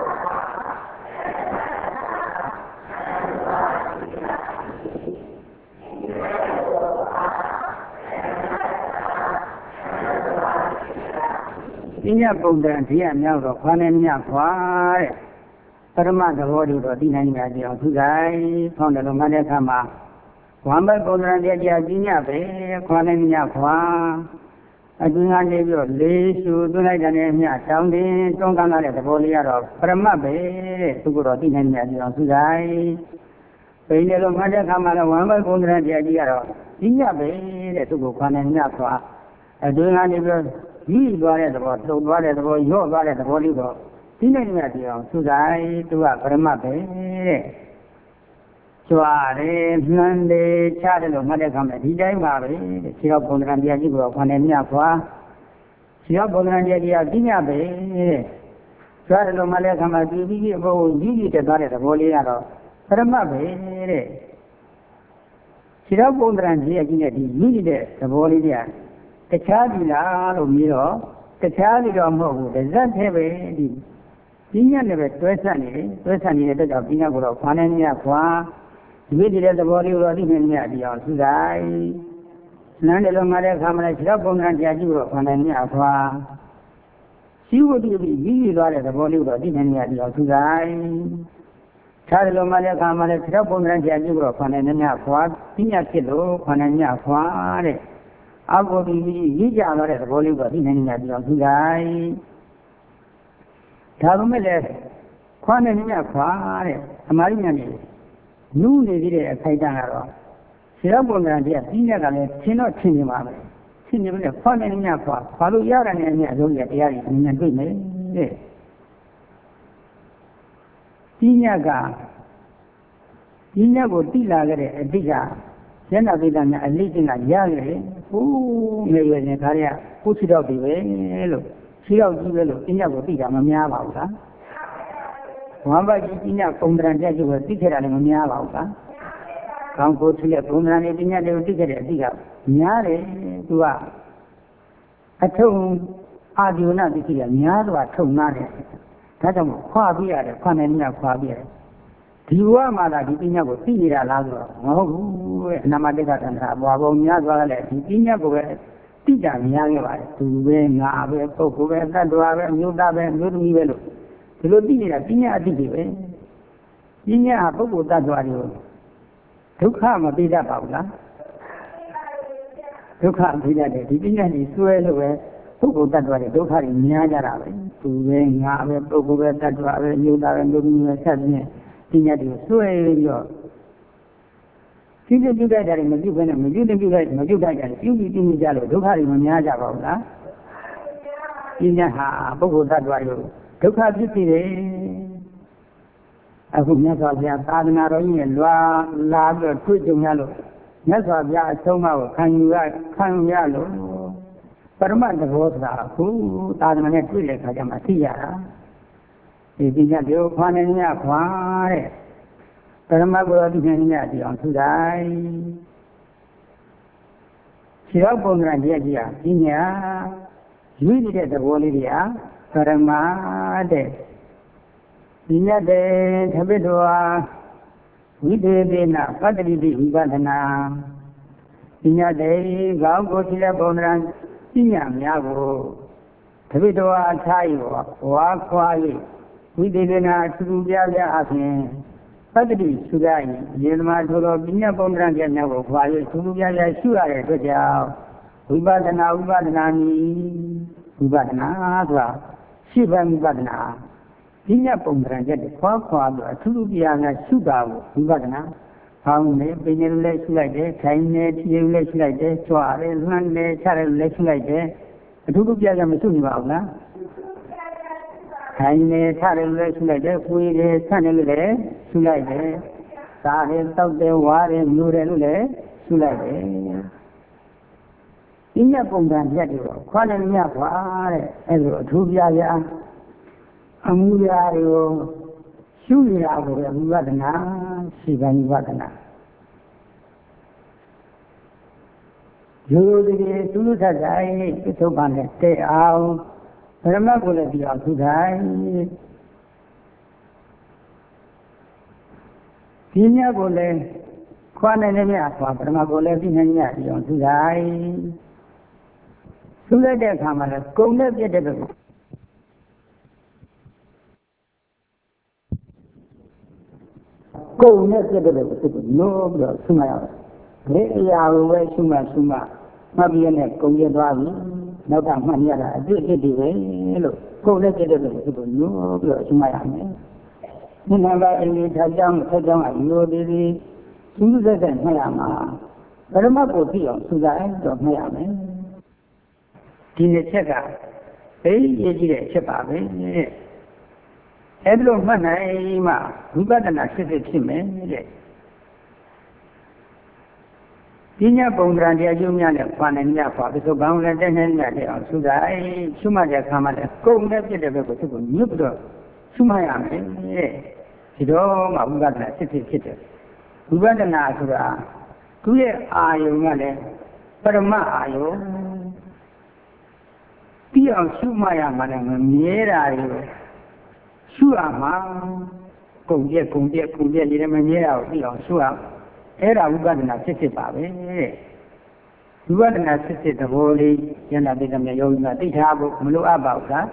Inya Bunda, dear Melgo, Panania, Quare, Paramata Body, Dina, Tugai, found the Lomadekama, one by Bunda, dear Dina, Quanania, Qua, I do not give you a list, you do not get sounding, don't come out at the body of Paramabe, to go to Dina, Tugai, Payne Lomadekama, one by Bunda, dear Dina, to go Panania, Qua, I do not give you. You got it about so what it was, you got it about you go. Dinner, so I do a Paramabe. So I Nande Chadel of Madame, he died Marie, she up on Randia, you go upon any aqua. She up on Randia, Dinabe. Chadel of Madame, you go, you get about it, the Boliaro. Paramabe. She up on Randia, you need it, the Boliar. The child of Miro, the child of Mo, the Zantabe, Pina never Twessani, the of Pina Guru, Panania Qua, we did the body of Rimania, the Sudai, Nandelo Mare Camara, Japon and Yajuro, Panania Qua. She would be really the body of Rimania, the Sudai. Charlo Mare Camara, Japon and Yajuro, Panania Qua, Pina Kilo, Panania Qua. I will be Yija at the Bollywood in any of the guy. Tabumeles, Quanania Quare, a Marian, noon they did a Kaitanaro. Sirabon, dear, Pina, Tino Cinema, Cinema, Quanania, Palu Yaran and Yazoya, in a good name. Pinaga, Pina would be like a bigger. Then I began a leading a yard, who may be in Korea, put it out the way, she out the way, in your big Amamiava. One by Gina Pondran, you were ticket at Amamiava. Come go to your Pondran, they will ticket at Diga. Nyare, to a tone, I do not be here, Nyara, tone, Nare. Tatam, Quabia, Panania Quabia. You are Mother, Pina will see it allowed. Oh, Namadeka and Wabonia, Pina, Tita, Yanga, to win Ave, Poco, that driver, new Dave, good Nivelo. To look at Pina, Pina, Poco, that driver. To come a bit about that. To come to that, Pina is well away. Poco, that driver, to carry Niagara, to win Ave, Poco, that driver, new Dave, good Nivelo. Pina do so your do that in the Juven and you do that in the Juven, you be in Jalo, do have in Yaja. Pina, Bogo that way. Took out the tea. I would never have Padana and Lab or Putin Yellow. Never have Soma, can Yellow. But a month ago, who Tadman Twitter, Kajamatia. If you get your Panania Quare, Paramago Rimania on Sudai. She up on Randia, Inia, you did the Bolivia, Paramade. Inia de Tabedua, we did in a Padri Ivana. Inia de Gao Gotila Bonran, Inia Miago. တပိတော်အထားယူဝါခွာ၍ဝိသေသနာသူသူပြပြအပြင်ပတ္တိစုရရင်ယေသမာထိုတော်ပညာပုံတရံပြမြောက်ကိုခွာ၍သူသူပြပြရှုရတဲ့အတွက်ကြောင့်ဝိပဿနာမည်ဝိပဿနာဆိုတာရှိပါဝိပဿနာပညာပုံတရံပြခွာပြီးသူသူပြပြရှုတာကိုဝိပဿနာဟောင်းနေပင်ရလည်းရှုလိုက်တယ်ခိုင်းနေထီရလည်းရှုလိုက်တယ်ကြွားတယ်လှမ်းတယ်ချတယ်လည်းရှုလိုက်တယ်အထူးထူးပြပြမရှုနေပါဘူးလားခိုင်းနေထတယ်လည်းရှုလိုက်တယ်ကိုယ်တယ်ဆန့်တယ်လည်းရှုလိုက်တယ်စားတယ်တောက်တယ်ဝါတယ်မြူတယ်လို့လည်းရှုလိုက်တယ်ဒီညပုံစံပြတ်တယ်တော့ခွာတယ်မြတ်ခွာတဲ့အဲ့လိုအထူးပြပြအမှုရာတွေကိုရှုနေတာကိုပဲဝိပဿနာရှိပါဝိပဿနာရိုးရိုးတည်းသူလူထက်တိုင်းပြစ္ဆုတ်ပန်နဲ့တဲ့အောင်ဗရမကိုလည်းပြီးအောင်သူတိုင်းဒီမြတ်ကိုလည်းခွာနိုင်တယ်မြတ်ခွာဗရမကိုလည်းပြီးနိုင်မြတ်ပြီးအောင်သူတိုင်းသူလိုက်တဲ့အခါမှာလည်းကုံနဲ့ပြည့်တဲ့ဘက်ကိုယ်နဲ့ပြည့်တဲ့ဘက်ကိုသိလို့နိုးပြီးတော့ဆုမရအောင်ဒီအရာကိုပဲဆုမမှတ်ပြီးရတဲ့ကုံရသွားပြီနောက်ကမှတ်ရတာအစ်စ်တွေပဲလို့ကိုယ်နဲ့ပြည့်တဲ့ဘက်ကိုသိလို့နိုးပြီးတော့ဆုမရမယ်ဒီနံပါတ်အင်းထားကြောင်းဆက်ကြောင်းအလိုသေးသေးသူ့စက်ဆက်မှတ်ရမှာပရမတ်ကိုသိအောင်ဆုတိုင်းတော့မှတ်ရမယ်ဒီနှစ်ချက်ကသိရေးကြည့်တဲ့အချက်ပါပဲအဲ့လိုမှတ်နိုင်မှဝိပဿနာဖြစ်ဖြစ်မယ်တဲ့ပညာပုံသဏ္ဍာန်တရားကျုံများနဲ့ခွာနိုင်မြတ်ခွာပစ္စုပန်လည်းတဲ့နိုင်မြတ်တဲ့အောင်သုဒ္ဓအိရှုမှတ်တဲ့အခါမှာလည်းကိုယ်နဲ့ပြည့်တဲ့ဘက်ကိုသူ့ကိုညွတ်ပြီးတော့ရှုမှတ်ရမယ်တဲ့ဒီတော့မှဝိပဿနာဖြစ်တယ်ဝိပဿနာဆိုတာသူ့ရဲ့အာယုံကလည်းပရမအာယုံပြီးအောင်ရှုမှတ်ရမှလည်းမမြဲတာတွေရှုရမှာကုန်ပြက်နေတဲ့မမြဲတာကိုပြီးအောင်ရှုရအဲ့ဒါဝိပဿနာဖြစ်ပါပဲဝိပဿနာဖြစ်သဘောလေးယန္တာပိဋကမြေယောဂီမှာသိထားဖို့မလိုအပ်ပါဘူးလား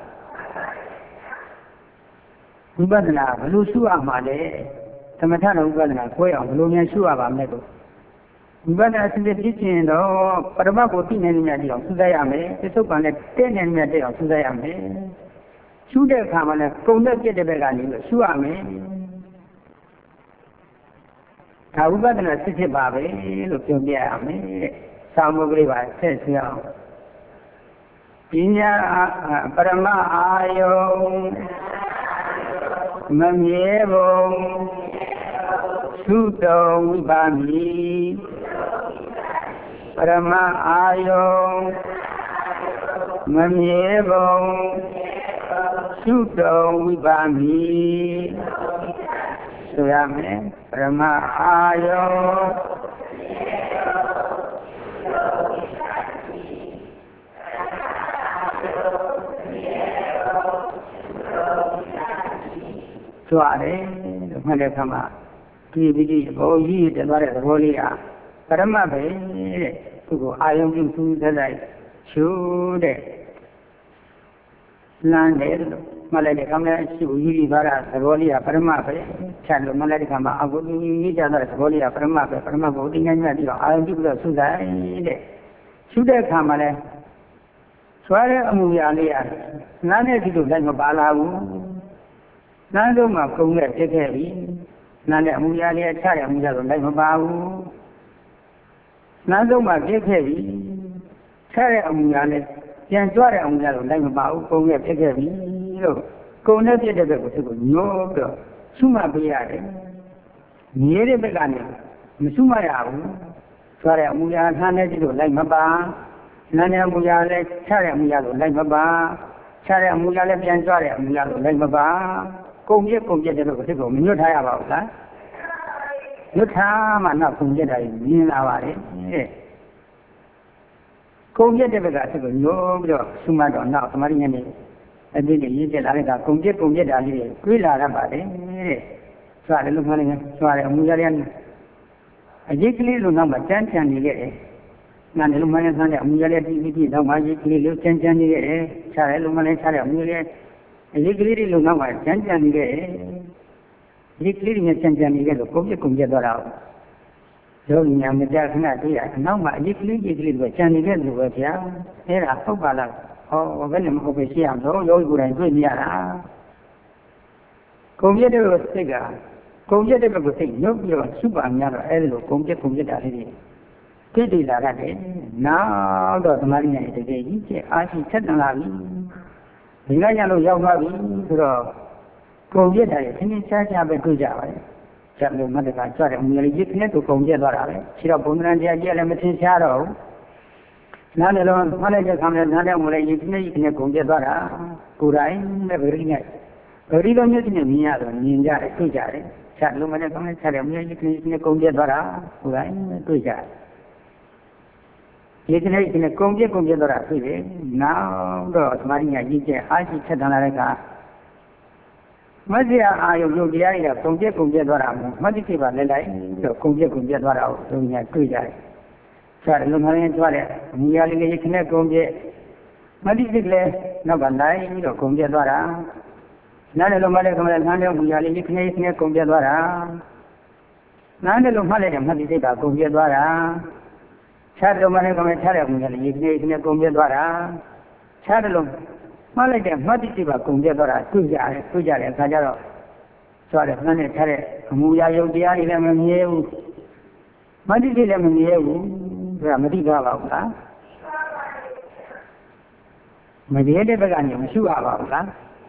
ဝိပဿနာဘယ်လိုရှုရမှာလဲသမထနဲ့ဝိပဿနာကိုယ်အောင်ဘယ်လိုများရှုရပါမလဲတော့ဝိပဿနာဖြစ်ခြင်းတော့ပရမတ်ကိုသိနေနေကြအောင်ရှုသရမယ်ပစ္စုပန်နဲ့တဲ့နေနေကြအောင်ရှုသရမယ်ရှုတဲ့အခါမှာလည်းကုံနဲ့ပြည့်တဲ့ဘက်ကနေလို့ရှုရမယ်ဒါဝိပဿနာဖြစ်ပါပဲလို့ပြောပြရမယ်။သာမုဂ္ဂလိပါဆက်စအောင်ပညာပရမအာယုံမမြဲပုံသုတုံဝိပါမိပရမအာယုံမမြဲပုံသုတုံဝိပါမိဆိုရမယ်ပရမအာယုဆိုရတယ်လို့မှတ်တဲ့အခါမှာဒီဘောကြီးတက်သွားတဲ့သဘောလေးကပရမပဲတဲ့သူ့ကိုအာယုံပြုသူသက်သက်ရှုတဲ့လမ်းတယ်လို့မှတ်လိုက်တဲ့အခါမှာရှိဘူးကြီးသွားတာသဘောလေးကပရမပဲဖြတ်လို့မှတ်လိုက်တဲ့အခါမှာအကုသိုလ်ကြီးကြတဲ့သဘောလေးကပရမပဲပရမကိုတင်းငန်းမြတ်ပြီးတော့အာယုံပြုပြီးတော့ဆုတိုင်းတဲ့ရှုတဲ့အခါမှာလည်းဆွဲတဲ့အမှုရာလေးကနားနဲ့ဒီလိုလိုက်မပါလာဘူးနားလုံးမှာကုန်းနဲ့ဖြစ်ခဲ့ပြီနားနဲ့အမှုရာလေးချတဲ့အမှုရာတော့လိုက်မပါဘူးနားလုံးမှာဖြစ်ခဲ့ပြီချတဲ့အမှုရာလေးပြန်ကြွတဲ့အမှုရာတော့လိုက်မပါဘူးကုန်းနဲ့ဖြစ်ခဲ့ပြီလို့ကုန်းနဲ့ဖြစ်တဲ့ဘက်ကိုသူကညှိုးပြီးတော့ရှုမှတ်ပေးရတယ်မြေတဲ့ဘက်ကနေမရှုမှတ်ရဘူးကြွတဲ့အမှုရာနားနဲ့ဒီလိုလိုက်မပါနာနေမူရလည်းချတဲ့အမူအရလို့လိုက်မပါချတဲ့အမူအရလည်းပြန်ကြွတဲ့အမူအရလို့လိုက်မပါကုန်ပြည့်တယ်လို့ဖြစ်ကုန်မညွတ်ထားရပါဘူးလားညွတ်ထားမှနောက်ကုန်ပြည့်တာမြင်လာပါတယ်တဲ့ကုန်ပြည့်တဲ့ဘက်ကဖြစ်ကုန်ညိုးပြီးတော့ဆုမတော့နောက်သမာဓိညနေအတိတ်ရည်ကျက်လာတဲ့ကကုန်ပြည့်တာလေးတွေးလာရပါတယ်တဲ့ကြွတယ်လို့မှလည်းကြွတယ်အမူအရလည်းအရေးကလေးလို့နောက်မှကြမ်းကြံနေခဲ့တယ် 나는 로마에 사는 아무야래 디디 나와지 길로 짠짠이게 차례 로마에 차례 아무야래 이글이 로나와 짠짠이게 이글이 짠짠이게도 공개 돌아오 저기 냠자 하나 돼야 나와 이글이 짠이게도 그렇지야 해라 똑바라 왜냐면 거기 시험도 여기 그래 그이야라 공개되고 새가 공개되고 새 여기로 수반냐로 애로 공개다리 그들이라래 나도 말이냐 되게 이제 아시 찾아나기 인간야로ရောက်ပြီဆိုတော့ကုန်ပြတာရဲ့သင်္ချာချပဲတွေ့ကြပါတယ်။ကျန်လို့မတကကြွတယ်အမြဲတည်းခနဲ့သူကုန်ပြသွားတာပဲ။ခြေတော့ဘုံရန်တရားကြီးလည်းမသင်ချတော့ဘူး။နားလည်းလုံးမှလည်းခံလည်းနားလည်းမလဲရင်ခနဲ့ကုန်ပြသွားတာ။ကိုယ်တိုင်နဲ့ဗရိနဲ့ဗရိတော်မြတ်နဲ့မြင်ရတော့မြင်ကြတယ်တွေ့ကြတယ်။ကျန်လို့မလည်းခံလည်းခြားတယ်အမြဲတည်းခနဲ့ကုန်ပြသွားတာကိုယ်တိုင်တွေ့ကြတယ်။ဒီနေ့ကုန်ပြတော့တာဖြစ်တယ်။နောက်တော့သမာဓိညာကြီးကျအားရှိချက်တန်လာတဲ့ကမဇ္ဈိအာယုယုတ်တရားတွေကကုန်ပြသွားတာမို့မတ္တိကိပါလဲလိုက်တော့ကုန်ပြသွားတာကိုသူညာတွေ့ကြတယ်။ဆက်လုံငန်းကြွားတဲ့အမူအရာလေးတွေခနဲ့ကုန်ပြမတ္တိကိလည်းနောက်ကလိုက်ပြီးတော့ကုန်ပြသွားတာ။နားလည်းလုံးမလည်းကမလည်းနားလည်းအမူအရာလေးခနဲ့ကုန်ပြသွားတာ။နားလည်းလုံးမှလည်းမတ္တိကိပါကုန်ပြသွားတာ။ခြားတယ်မလည်းကမခြားတယ်အမူအရာလေးခနဲ့ကုန်ပြသွားတာ။ခြားတယ်လုံးမှလိုက်တဲ့မတ္တိကိပါကုန်ပြသွားတာတွေ့ကြတယ်အခါကျတော့ဆိုရတယ်ခဏနဲ့ထားတဲ့အမူအရာယုတ်တရားတွေလည်းမမြဲဘူးမတ္တိကိလည်းမမြဲဘူးဆိုတာမသိကြပါဘူးလားမမြဲတဲ့ဘက်ကနေမရှိပါဘူးလား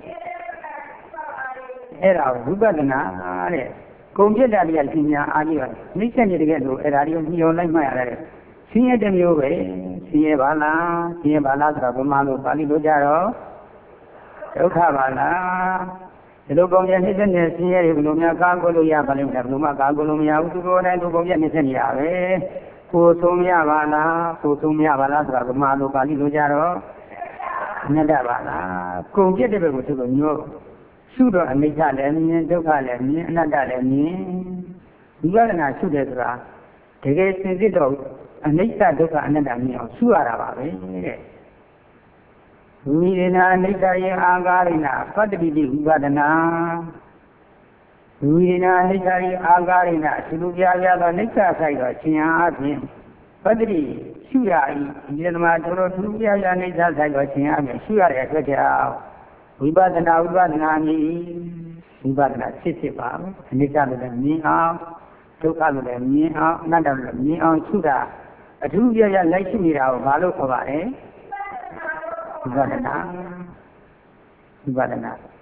အဲ့ဒါဝိပဿနာတဲ့ကုန်ပြတာတွေကပညာအားကြီးပါနှိစ္စနေတကယ်လို့အဲ့ဒါတွေကိုညှို့လိုက်မှရတယ်ဆင်းရဲတဲ့မျိုးပဲဆင်းရဲပါလားဆိုတော့ဘုမာလို့ပါဠိလိုကြတော့ဒုက္ခပါလားဒီလိုပုံပြနှိစ္စနေဆင်းရဲတွေဘယ်လိုများကာကွယ်လို့ရပါလိမ့်မယ်ဘယ်လိုမှကာကွယ်လို့မရဘူးသူတို့တိုင်းသူပုံပြနှိစ္စနေရပဲကိုယ်ဆုံးရပါလားဆိုတာဘုမာလို့ပါဠိလိုကြတော့မြတ်ပါလားကုန်ပြတဲ့ဘက်ကိုသူတို့ညှို့ရှုတော့အနိစ္စလည်းမြင်ဒုက္ခလည်းမြင်အနတ္တလည်းမြင်ဝိပဿနာရှုတယ်ဆိုတာတကယ်စင်စစ်တော့အနိစ္စဒုက္ခအနတ္တမြင်အောင်ရှုရတာပါပဲတဲ့ဝိရိဏအနိစ္စယအာဂါရိဏပတ္တိတိဝိပဒနာဝိရိဏအနိစ္စယအာဂါရိဏသုလူပြပြသောအနိစ္စဆိုင်သောရှင်အားဖြင့်ပတ္တိရှုရ၏ဒီဓမ္မတို့သုလူပြပြအနိစ္စဆိုင်သောရှင်အားဖြင့်ရှုရတဲ့အတွက်ကြောင့်ဝိပဿနာမည်ဝိပဿနာဖြစ်ပါအနိစ္စလည်းမြင်အောင်ဒုက္ခလည်းမြင်အောင်အနတ္တလည်းမြင်အောင်ရှုတာအထူးပြပြလိုက်ရှုနေတာကိုဘာလို့ခေါ်ပါလဲဝိပဿနာပရ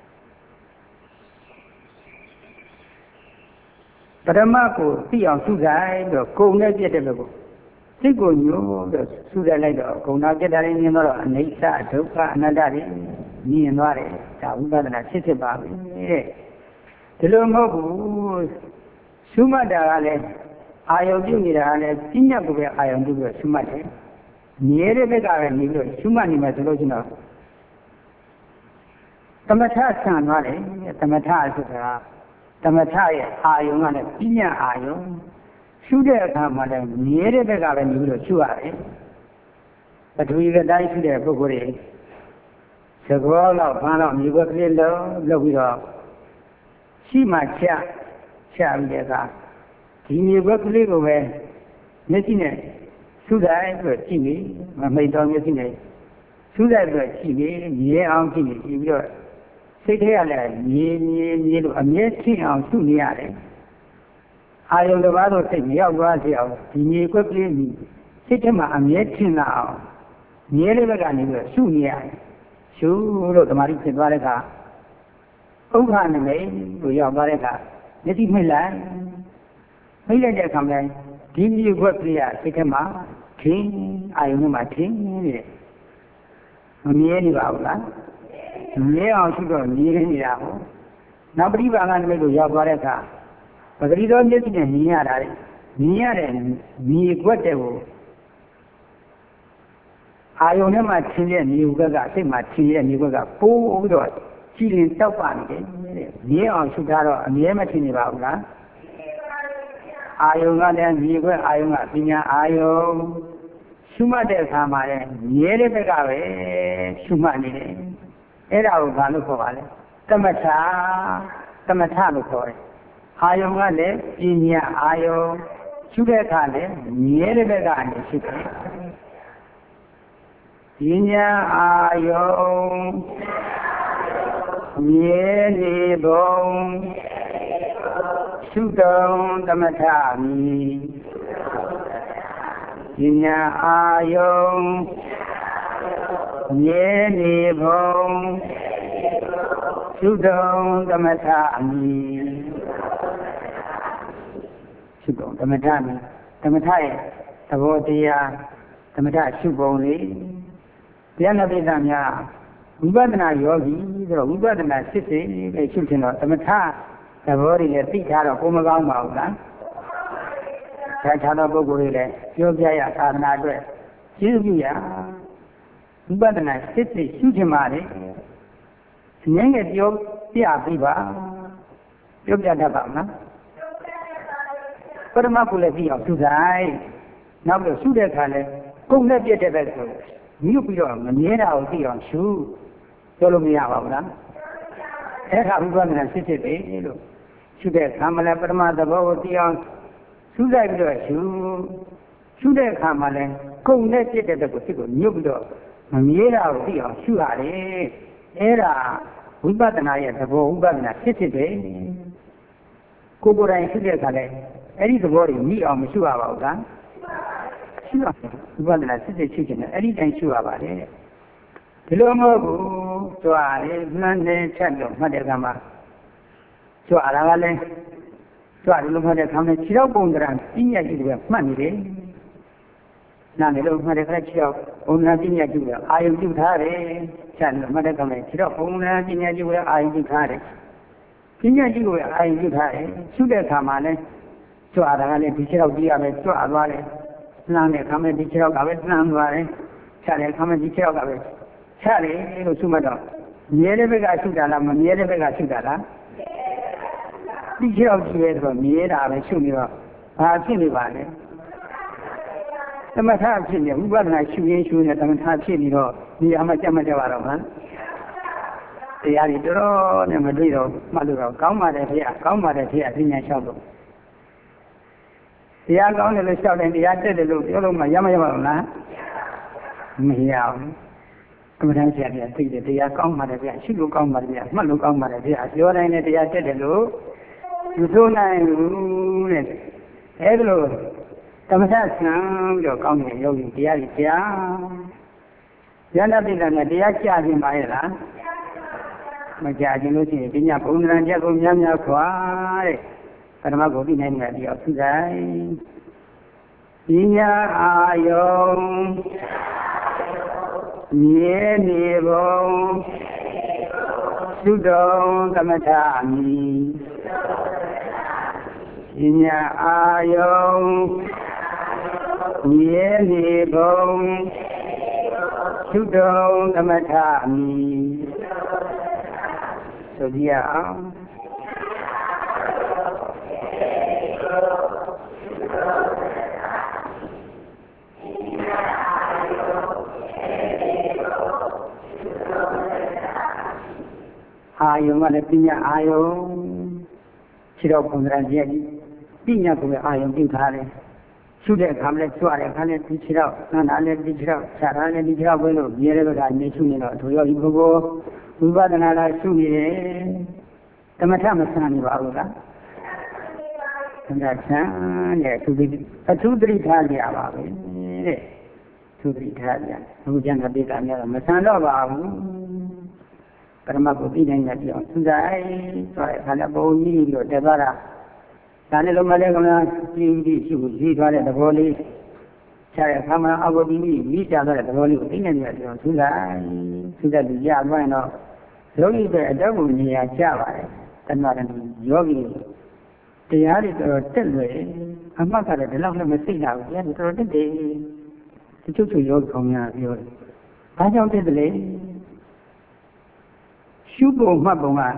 မကိုသိအောင်ရှုတိုင်းတော့ကုံနဲ့ပြည့်တဲ့ဘက်ကိုစိတ်ကိုညှို့တော့ရှုလိုက်တော့ကုံနာပြည့်တာလည်းမြင်တော့အနိစ္စဒုက္ခအနတ္တတွေမြင်သွားတယ်ဒါဝိပဿနာဖြစ်ပါပြီတဲ့ဒီလိုမဟုတ်ဘူးရှုမှတ်တာကလည်းအာယုံပြုနေတာကလည်းပြညတ်ကိုပဲအာယုံပြုပြီးရှုမှတ်တယ်မြဲတဲ့ဘက်ကပဲနေပြီးတော့ရှုမှတ်နေမယ်ဆိုလို့ရှိရင်သမထဆံသွားတယ်သမထဆိုတာသမထရဲ့အာယုံကလည်းပြညတ်အာယုံရှုတဲ့အခါမှာလည်းမြဲတဲ့ဘက်ကပဲနေပြီးတော့ရှုရတယ်ပထဝီကတိုင်းရှုတဲ့ပုဂ္ဂိုလ်တွေသဘောလောက်ဘာလောက်မြေဘက်ကလေးလောက်ပြီးတော့ရှိမှချပြီးတဲ့အခါဒီမြေဘက်ကလေးကိုပဲမျက်စိနဲ့ရှုတိုင်းပြီးတော့ကြည့်ပြီးမမိတ်တော်မျက်စိနဲ့ရှုတိုင်းပြီးတော့ကြည့်ပြီးမြဲအောင်ကြည့်ပြီးတော့စိတ်ထဲကလည်းမြေလို့အမြဲထိအောင်ရှုနေရတယ်အာယုံတစ်ပါးတော့စိတ်မရောက်သွားစေအောင်ဒီမြေဘက်ကလေးစိတ်ထဲမှာအမြဲထင်လာအောင်မြဲတဲ့ဘက်ကနေပြီးတော့ရှုနေရတယ်ရှုလို့ဓမ္မရီဖြစ်သွားတဲ့အခါဥက္ခနမိတ်ကိုရောက်သွားတဲ့အခါမျက်စိမှိတ်လိုက်တဲ့အခါမှာဒီမြေဘက်ကလေးကစိတ်ထဲမှာထင်းအာယုံထဲမှာထင်းနေတယ်မမြဲနေပါဘူးလားမြဲအောင်ရှုတော့မြဲနေတာဟုတ်နောက်ပရိပါကနမိတ်ကိုရောက်သွားတဲ့အခါပဂရိတော်မျက်စိနဲ့မြင်ရတာလေမြင်ရတဲ့မြေဘက်တဲ့ကိုအာယုံထဲမှာထင်းတဲ့မြေဘက်ကစိတ်မှာထင်းတဲ့မြေဘက်ကပိုးပြီးတော့ကြည်လင်တောက်ပါနေတယ်တဲ့မြဲအောင်ရှုထားတော့အမြဲမထင်နေပါဘူးလားအာယုံကလည်းမြေဘက်အာယုံကပညာအာယုံရှုမှတ်တဲ့အခါမှာလည်းမြဲတဲ့ဘက်ကပဲရှုမှတ်နေတယ်အဲ့ဒါကိုဘာလို့ခေါ်ပါလဲသမထလို့ခေါ်တယ်အာယုံကလည်းပညာအာယုံရှုတဲ့အခါလည်းမြဲတဲ့ဘက်ကနေရှုတယ်ပညာအာယုံမြဲနေပုံရှုတုံသမထမည်ပညာအာယုံမြဲနေပုံရှုတုံသမထမည်ရှုတုံသမထမည်သမထရဲ့သဘောတရားသမထရှုပုံလေးတရားနာပိဋကများဝိပဿနာယောဂီဆိုတော့ဝိပဿနာစစ်စစ်ပဲရှုချင်တော့သမထသဘောတွေလည်းသိထားတော့ကိုမကောင်းပါဘူးလားခြားသောပုဂ္ဂိုလ်တွေလည်းပြောပြရသာသနာအတွက်ကျေးဇူးပြုရဝိပဿနာစစ်စစ်ရှုချင်ပါလေအငြင်းငယ်ပြောပြပြီးပါပြောပြတတ်ပါမလားပရမတ်ကိုလည်းသိအောင်ရှုတိုင်းနောက်ပြီးရှုတဲ့အခါလည်းကုန်နဲ့ပြည့်တဲ့ဘက်ဆိုမြုပ်ပြီးတော့မမြဲတာကိုသိအောင်ရှုပြောလို့မရပါဘူးလားအဲ့ဒါဝိပဿနာစစ်စစ်ပဲလို့ရှုတဲ့အခါမှာလည်းပရမတ်သဘောကိုသိအောင်ရှုလိုက်ပြီးတော့ရှုတဲ့အခါမှာလည်းကုန်နဲ့ပြည့်တဲ့ဘက်ကိုစိတ်ကိုမြုပ်ပြီးတော့မမြဲတာကိုသိအောင်ရှုရတယ်အဲ့ဒါဝိပဿနာရဲ့သဘောဝိပဿနာစစ်စစ်ပဲကိုယ်တိုင်ရှုတဲ့အခါလည်းအဲ့ဒီသဘောတွေမြည်အောင်မရှုရပါဘူးလားရှုရဝိပဿနာစစ်စစ်ရှုခြင်းနဲ့အဲ့ဒီတိုင်းရှုရပါတယ်ဒီလိုမဟုတ်ဘူးကြွားလေမှန်တယ်ချက်လို့မှတ်တဲ့အခါမှာကြွားတာကလည်းကြွားတယ်လို့မှတ်တဲ့အခါမှာခြေထောက်ပုံသဏ္ဍာန်ပြညာကြည့်တယ်မှတ်နေတယ်နားလေလို့မှတ်တဲ့အခါခြေထောက်ပုံသဏ္ဍာန်ပြညာကြည့်တယ်အာယုပြုထားတယ်ချက်လို့မှတ်တဲ့အခါမှာခြေထောက်ပုံသဏ္ဍာန်ပြညာကြည့်တယ်အာယုပြုထားတယ်ပြညာကြည့်ကိုအာယုပြုထားတယ်ရှုတဲ့အခါမှာလည်းကြွားတာကလည်းဒီခြေထောက်ကြည့်ရမယ်ကြွားသွားတယ်နှမ်းတဲ့အခါမှာဒီခြေထောက်ကပဲနှမ်းသွားတယ်ချက်တဲ့အခါမှာဒီခြေထောက်ကပဲချတယ်လို့ရှုမှတ်တော့မြဲတဲ့ဘက်ကရှုတာလားမမြဲတဲ့ဘက်ကရှုတာလားဒီခြေထောက်ကြည့်ရဲဆိုတော့မြဲတာပဲရှုနေတော့ဘာဖြစ်နေပါလဲသမထဖြစ်နေဝိပဿနာရှုရင်းရှုနေသမထဖြစ်နေတော့ဒီအမှကြက်မကြပါတော့မှတရားတွေတော်တော်နဲ့မတွေ့တော့မှတ်လို့တော့ကောင်းပါတယ်ဖေ။ကောင်းပါတယ်ဖေ။ပညာလျှောက်လို့တရားကောင်းတယ်လို့လျှောက်တယ်တရားတက်တယ်လို့ပြောလို့မှရမရပါဘူးလားမရဘူးကမ္မဋ္ဌာန်းဆရာပြသိတယ်တရားကောင်းပါတယ်ဗျရှုလို့ကောင်းပါတယ်ဗျမှတ်လို့ကောင်းပါတယ်ဗျပြောတိုင်းလည်းတရားတက်တယ်လို့မဆိုနိုင်ဘူးတဲ့အဲဒီလိုကမ္မဋ္ဌာန်းဆံပြီးတော့ကောင်းတဲ့ယောဂီတရားကြီးကြားဉာဏ်ပိဋကနဲ့တရားကြားခြင်းပါရဲ့လားမကြားခြင်းလို့ရှိရင်ပညာဘုံဉာဏ်ချက်ကိုများများခွာတဲ့ပရမဂုဏ်သိနိုင်တယ်တရားသူတိုင်းပညာအာယုံမြဲနေပုံသုတုံသမထမည်ပညာအာယုံမြဲနေပုံသုတုံသမထမည်ဆိုကြရအောင်အာယုံကလည်းပညာအာယုံခြေတော်ပုံစံကြီးပညာကိုအာယုံပြုထားတယ်ရှုတဲ့အခါမှာလည်းကြွတဲ့အခါလည်းဒီခြေတော်နာနာလည်းဒီခြေတော်ခြားတာလည်းဒီခြေတော်ပဲလို့မြဲတဲ့ဘက်ကနေရှုနေတော့အထူးရောဒီပုဂ္ဂိုလ်ဝိပဿနာလာရှုနေတယ်သမထမဆန်းနေပါဘူးလားသမထဆန်းတဲ့အထူးသတိထားကြပါပဲတဲ့သူသတိထားကြအခုကျန်တဲ့ပိဋကများတော့မဆန်းတော့ပါဘူးပရမတ်ကိုသိနိုင်တဲ့ပြောင်းသူတိုင်းဆိုတဲ့အခါလည်းဘုံကြီးပြီးတော့တက်သွားတာဒါနဲ့လုံးမလဲကလားကြီးရှိကိုကြီးသွားတဲ့သဘောလေးခြားတဲ့အခါမှာအဘိဓိမိကြသွားတဲ့သဘောလေးကိုသိနိုင်တဲ့ပြောင်းသူတိုင်းသူတဲ့လူရသွားရင်တော့ယောဂီတွေအတော့ကိုနေရာကျပါတယ်တဏှာတည်းယောဂီတရားတွေတော်တက်လွယ်အမှတ်ကတော့ဒီလောက်လည်းမသိတာဘူးတရားတွေတော်တက်တယ်တချို့ယောဂီခေါင်းများပြောတယ်ဘာကြောင့်တက်တယ်လဲရှုပုံမှတ်ပုံက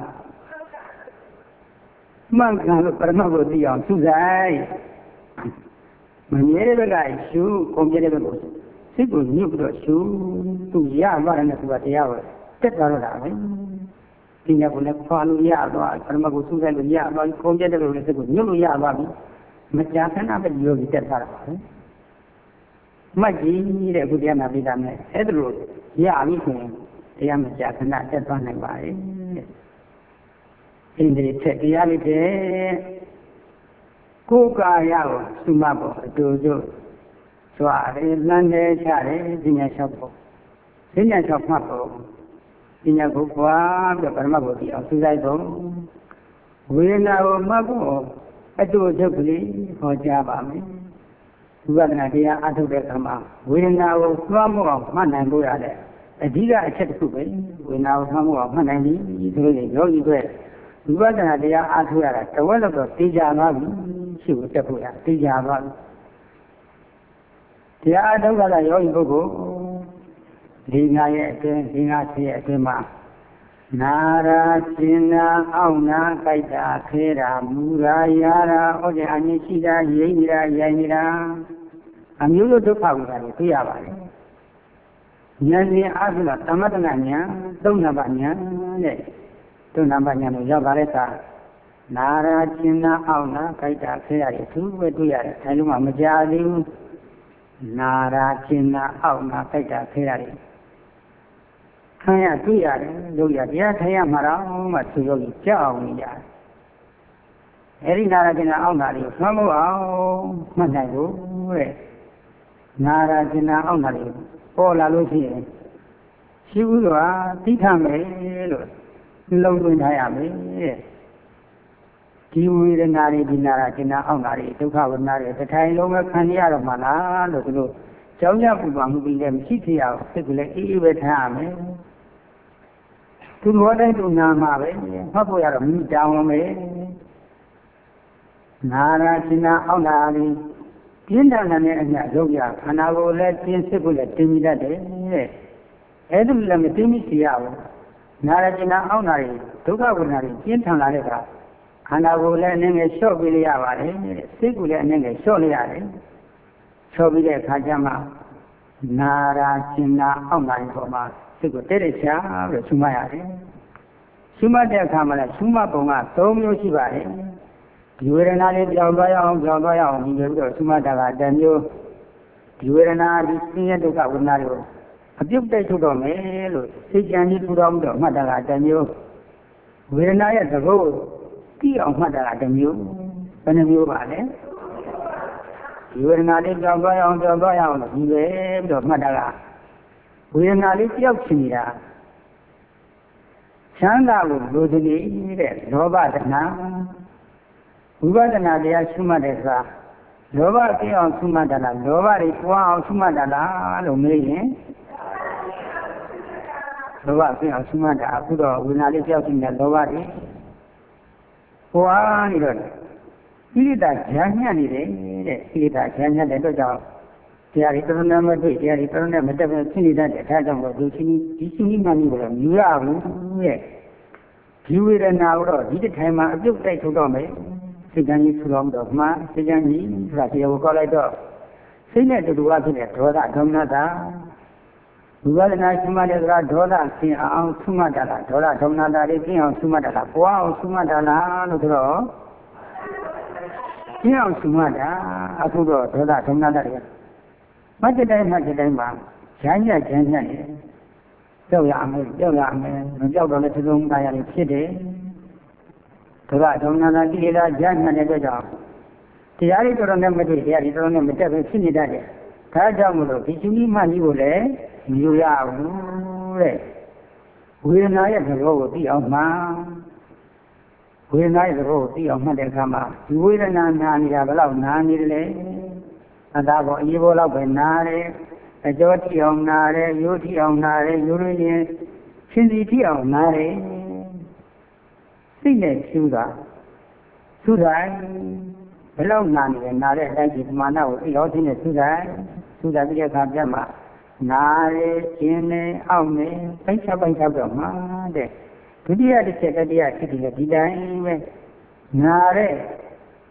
မှန်ကန်လို့ပရမတ်ကိုသိအောင်သူဆိုင်မမြဲတဲ့ဘက်ကရှုကုန်ပြတဲ့ဘက်ကိုစိတ်ကိုညှို့ပြီးတော့ရှုသူရသွားတယ်နဲ့သူကတရားပဲတက်သွားတော့တာပဲဒီညကိုလည်းခွာလို့ရသွားပရမကိုစူးစိုက်လို့ရသွားခုံပြတဲ့လို့လည်းစိတ်ကိုညှို့လို့ရသွားပြီမကြာခဏပဲယောဂီတက်သွားတာပါပဲမှတ်ကြည့်တဲ့အခုတရားနာပိတာနဲ့အဲ့ဒါလို့ရပြီဆိုရင်တရားမကြာခဏတက်သွားနိုင်ပါရဲ့အိန္ဒြေထက်တရားလေးတဲ့ကိုယ်ကာယကိုစုမဖို့အတူတူစွာရလန်းနေချတယ်ပညာလျှောက်ဖို့ပညာလျှောက်မှတ်ဖို့ပညာကိုပွားပြီးပရမတ်ကိုသိအောင်စူးစိုက်ဖို့ဝေဒနာကိုမှတ်ဖို့အတူတူကလေးဟောကြားပါမယ်ဝိပဿနာတရားအထုတ်တဲ့အခါမှာဝေဒနာကိုသွမ်းမှုအောင်မှတ်နိုင်ဖို့ရတယ်အဓိကအချက်တစ်ခုပဲဝေဒနာကိုသွမ်းမှုအောင်မှတ်နိုင်ပြီဆိုလို့ယောဂီတွေဝိပဿနာတရားအထုတ်ရတာတဝက်လောက်တော့သိကြသွားပြီရှိဖို့တက်ဖို့ရသိကြသွားပြီတရားအထုတ်ရတာယောဂီပုဂ္ဂိုလ်ဒီငါရဲ့အတွင်းဒီငါရှိရဲ့အတွင်းမှာနာရာကျင်နာအောင်နာကြိုက်တာခဲတာမူရာရာရာဩဇာအငြိရှိတာရိမ့်နေတာရိုင်နေတာအမျိုးမျိုးဒုက္ခကိုသိရပါတယ်ဉာဏ်ရှင်အားဖြင့်သမထနာဉာဏ်သုံးနံပါတ်ဉာဏ်တဲ့သုံးနံပါတ်ဉာဏ်ကိုရောက်ပါတဲ့အခါနာရာကျင်နာအောင်နာကြိုက်တာခဲတာတွေသူပဲတွေ့ရတယ်အဲလိုမှမကြသေးဘူးနာရာကျင်နာအောင်နာကြိုက်တာခဲတာတွေခံရတွေ့ရတယ်လို့ရတရားထိုင်ရမှာတော့မှသူယောဂီကြောက်အောင်နေရတယ်အဲဒီနာရကျင်နာအောက်နာလေးကိုသွမ်းမအောင်မှတ်နိုင်ဖို့တဲ့နာရကျင်နာအောက်နာလေးပေါ်လာလို့ရှိရင်ရှိဘူးတော့သိထမယ်လို့လုံးသွင်းထားရမယ်တဲ့ဒီဝေဒနာတွေဒီနာရကျင်နာအောက်နာတွေဒုက္ခဝေဒနာတွေတစ်ထိုင်လုံးပဲခံရတော့မှလားလို့သူတို့ကြောင်းကြပူပါမှုပြီးလည်းမရှိသေးအောင်စိတ်ကလေးအေးအေးပဲထားရမယ်သူတော်တိုင်းသူနာမှာပဲမှတ်ဖို့ရတော့မိတောင်းအောင်ပဲနာရာကျင်နာအောက်နာလေးပြင်းထန်တဲ့အညရုပ်ရခန္ဓာကိုယ်လည်းပြင်းစစ်ဖို့လည်းတင်းမိတတ်တယ်တဲ့အဲ့ဒါလည်းမတင်းမိစီရဘူးနာရာကျင်နာအောက်နာလေးဒုက္ခဝေဒနာတွေပြင်းထန်လာတဲ့အခါခန္ဓာကိုယ်လည်းအနေငယ်လျှော့ပေးရပါတယ်စိတ်ကိုလည်းအနေငယ်လျှော့လိုက်ရတယ်လျှော့ပြီးတဲ့အခါကျမှနာရာကျင်နာအောက်နာလေးပေါ်မှာစိတ်ကိုတဲ့တဲ့ချာပြီးရှုမှတ်ရတယ်ရှုမှတ်တဲ့အခါမှာလည်းရှုမှတ်ပုံက၃မျိုးရှိပါတယ်ဒီဝေဒနာလေးကြောင်သွားရအောင်ကြောင်သွားရအောင်ဒီလိုပြီးတော့ရှုမှတ်တာကတစ်မျိုးဒီဝေဒနာဒီဆင်းရဲဒုက္ခဝေဒနာတွေကိုအပြုတ်တိုက်ထုတ်တော့မယ်လို့စိတ်ကြံကြီးထူထောင်ပြီးတော့မှတ်တာကတစ်မျိုးဝေဒနာရဲ့သဘောကိုသိအောင်မှတ်တာကတစ်မျိုးဘယ်နှမျိုးပါလဲဒီဝေဒနာလေးကြောင်သွားရအောင်ကြောင်သွားရအောင်ဒီပဲပြီးတော့မှတ်တာကဝေဒနာလေးကြောက်ချင်နေတာချမ်းသာကိုလိုချင်နေတဲ့လောဘတဏှာဝိပဿနာတရားရှုမှတ်တဲ့အခါလောဘသိအောင်ရှုမှတ်တာလားလောဘတွေပွားအောင်ရှုမှတ်တာလားလို့မေးရင်လောဘသိအောင်ရှုမှတ်တာအခုတော့ဝေဒနာလေးကြောက်ချင်တဲ့လောဘတွေပွားနေတော့ကိလေသာဉာဏ်ညံ့နေတယ်တဲ့ကိလေသာဉာဏ်ညံ့တဲ့အတွက်ကြောင့်တရားတွေတော်တော်မတွေ့တရားတွေတော်တော်မတက်ပဲဖြစ်နေတတ်တယ်အဲဒါကြောင့်မို့ဒီရှင်ကြီးမှန်ပြီလို့မြူရဘူးတဲ့ဒီဝေဒနာကိုတော့ဒီတစ်ထိုင်မှာအပြုတ်တိုက်ထုတ်တော့မယ်စိတ်ကံကြီးထူတော်တော့မှစိတ်ကံကြီးဆိုတာတရားကိုကောက်လိုက်တော့စိတ်နဲ့တူတူကဖြစ်တဲ့ဒေါသဒေါမနတာဝိပဿနာရှုမှတ်တဲ့ကဒေါသဆင်းအောင်ရှုမှတ်တာလားဒေါသဒေါမနတာတွေပြင်းအောင်ရှုမှတ်တာလားပွားအောင်ရှုမှတ်တာလားလို့ဆိုတော့ပြင်းအောင်ရှုမှတ်တာအခုတော့ဒေါသဒေါမနတာတွေမှတ်တဲ့တိုင်းမှာဉာဏ်ညက်နေကြောက်ရမယ်မကြောက်တော့လည်းသုံးတာရတယ်ဖြစ်တယ်ဒါကဒေါမနတာကိလေသာဉာဏ်ညက်တဲ့အတွက်ကြောင့်တရားတွေတော်တော်နဲ့မတွေ့တရားတွေတော်တော်နဲ့မတက်ပဲဖြစ်နေတတ်တယ်ဒါကြောင့်မလို့ဒီရှင်ကြီးမှကြီးကိုလည်းမယူရဘူးတဲ့ဝေဒနာရဲ့သဘောကိုသိအောင်မှဝေဒနာရဲ့သဘောကိုသိအောင်မှတ်တဲ့အခါမှာဒီဝေဒနာနာနေတာဘယ်လောက်နာနေတယ်လဲအသာပေါ်အေးပေါ်လောက်ပဲနာတယ်အကျော်ထီအောင်နာတယ်ရိုးထီအောင်နာတယ်ရိုးရင်းချင်းရှင်စီထီအောင်နာတယ်စိတ်နဲ့ရှုတာရှုတိုင်းဘယ်လောက်နာနေလဲနာတဲ့အတိုင်းဒီပမာဏကိုသိအောင်သိနေရှုတိုင်းရှုတာပြီးတဲ့အခါပြတ်မှာနာတယ်ကျင်တယ်အောက်တယ်ပိုက်ချတော့မှာတဲ့ဒုတိယတစ်ချက်တတိယဖြစ်တယ်ဒီတိုင်းပဲနာတဲ့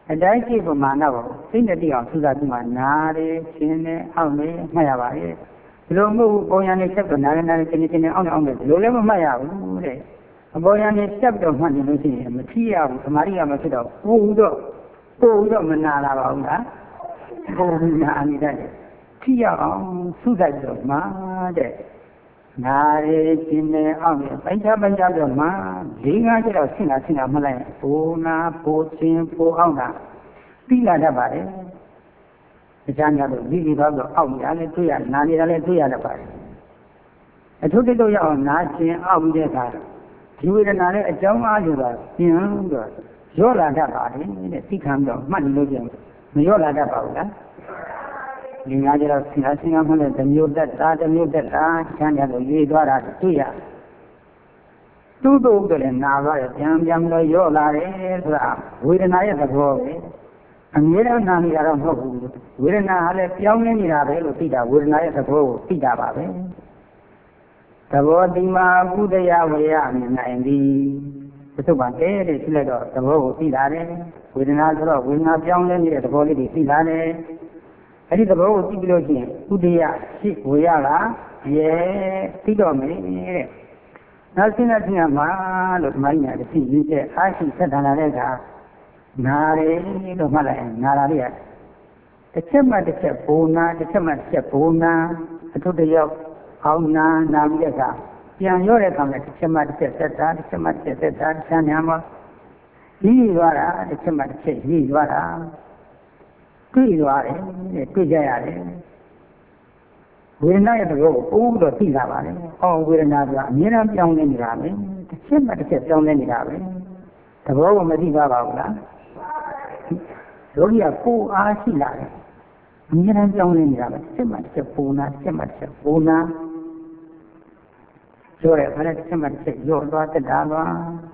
အတိုင်းရှိပမာဏကိုစိတ်နဲ့သိအောင်သုသာပြီးမှနားတယ်ခြင်းနဲ့အောက်နဲ့မှတ်ရပါရဲ့ဒီလိုမဟုတ်ပုံရံနဲ့ချက်တော့နားနဲ့ခြင်းနဲ့အောက်နဲ့အောက်နဲ့ဒီလိုလည်းမမှတ်ရဘူးတဲ့အပေါ်ရံနဲ့ချက်တော့မှတ်နေလို့ရှိရင်မထီးရဘူးသမာဓိကမဖြစ်တော့ပို့တော့မနာလာပါဘူးလားပို့နာအနေနဲ့ထီးရအောင်သုသာတော့မှတဲ့နာရီခြင်းနဲ့အောက်နဲ့ပိုင်းခြားတော့မှ၄၅ချက်တော့ဆင်းတာမှတ်လိုက်ဘိုးနာဘိုးချင်းဘိုးအောက်နာပြီးလာတတ်ပါတယ်။အခြားများတော့ဒီတော့အောက်နေတာလည်းတွေ့ရနာနေတာလည်းတွေ့ရတတ်ပါတယ်။အထုပ်တုပ်ရအောင်နာခြင်းအောက်ပြီးတဲ့အခါဒီဝေဒနာနဲ့အကြောင်းအားဆိုတာပြင်တော့ရောလာတတ်ပါတယ်တဲ့သိခံပြီးတော့မှတ်နေလို့ပြန်မရောလာတတ်ပါဘူးလား။ဒီငါးကျတော့ဆင်းမှလည်းတစ်မျိုးတက်တာချမ်းသာလို့ရေးသွားတာတွေ့ရတူတူတော့လည်းနာသွားတယ်ပြန်လို့ရောလာတယ်ဆိုတာဝေဒနာရဲ့သဘောပဲအမြဲတမ်းနာနေတာတော့မဟုတ်ဘူးဝေဒနာကလည်းပြောင်းလဲနေတာပဲလို့သိတာဝေဒနာရဲ့သဘောကိုသိတာပါပဲသဘောတိမာကုတယဝေယအမြင်နိုင်သည်သုဘတဲ့ရှိလိုက်တော့သဘောကိုသိလာတယ်ဝေဒနာဆိုတော့ဝေဒနာပြောင်းလဲနေတဲ့သဘောလေးတွေသိလာတယ်အဲ့ဒီသဘောကိုသိပြီးလို့ရှိရင်ကုတယရှိဝေယကရဲသိတော့မယ်တဲ့နောက်စဉ်းစားမှာလို့ဓမ္မကြီးများသိရင်းချက်အားရှိဆက်ထန်လာတဲ့အခါနာရီလို့မှတ်လိုက်နာလာလေးကတစ်ချက်မှတစ်ချက်ဘိုးနာတစ်ချက်မှတစ်ချက်ဘိုးနာအထုတယောက်အောင်းနာပြီးတဲ့အခါပြန်ရောတဲ့အခါမှာတစ်ချက်မှတစ်ချက်သက်တာတစ်ချက်မှတစ်ချက်သက်တာချမ်းသာမှာကြီးသွားတာတစ်ချက်မှတစ်ချက်ကြီးသွားတာတွေ့သွားတယ်တွေ့ကြရတယ်ဝေဒနာရဲ့သဘောကိုပို့တော့သိလာပါလေ။အော်ဝေဒနာကအမြဲတမ်းပြောင်းလဲနေတာပဲ။တစ်ချက်မှတစ်ချက်ပြောင်းလဲနေတာပဲ။သဘောကိုမသိပါဘူးလား။ယောဂီကကိုယ်အားရှိလာတယ်။အမြဲတမ်းပြောင်းလဲနေတာပဲ။တစ်ချက်မှတစ်ချက်ပုံနာတစ်ချက်မှတစ်ချက်ပုံနာပြောရဲအဲ့ဒါတစ်ချက်မှတစ်ချက်ရော့သွားတက်တာသွား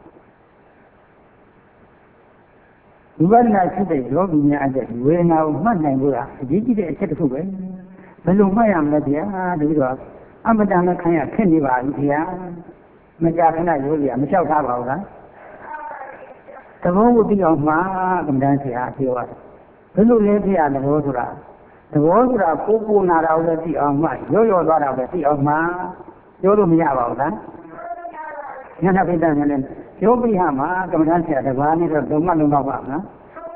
ဝိပဿနာရှိတဲ့ယောဂီများအဲ့ဒီဝေဒနာကိုမှတ်နိုင်ဖို့ကအရေးကြီးတဲ့အချက်တစ်ခုပဲ။ဘယ်လိုမှတ်ရမလဲဗျာတပည့်တော်အမတန်လည်းခံရခက်နေပါပြီဗျာမကြခဏရိုးရမလျှောက်ထားပါဘူးလားသဘောကိုသိအောင်မှာကမ္ဘာဆရာပြောတာဘယ်လိုလဲပြရသဘောဆိုတာကိုနာတာလည်းသိအောင်မှရော့သွားတာပဲသိအောင်မှာပြောလို့မရပါဘူးလားညနာပိတ္တနဲ့လည်းပြောပြရမှာကမ္ဘာဆရာတပါးနဲ့တော့လုံးဝလုံးတော့ပါမလား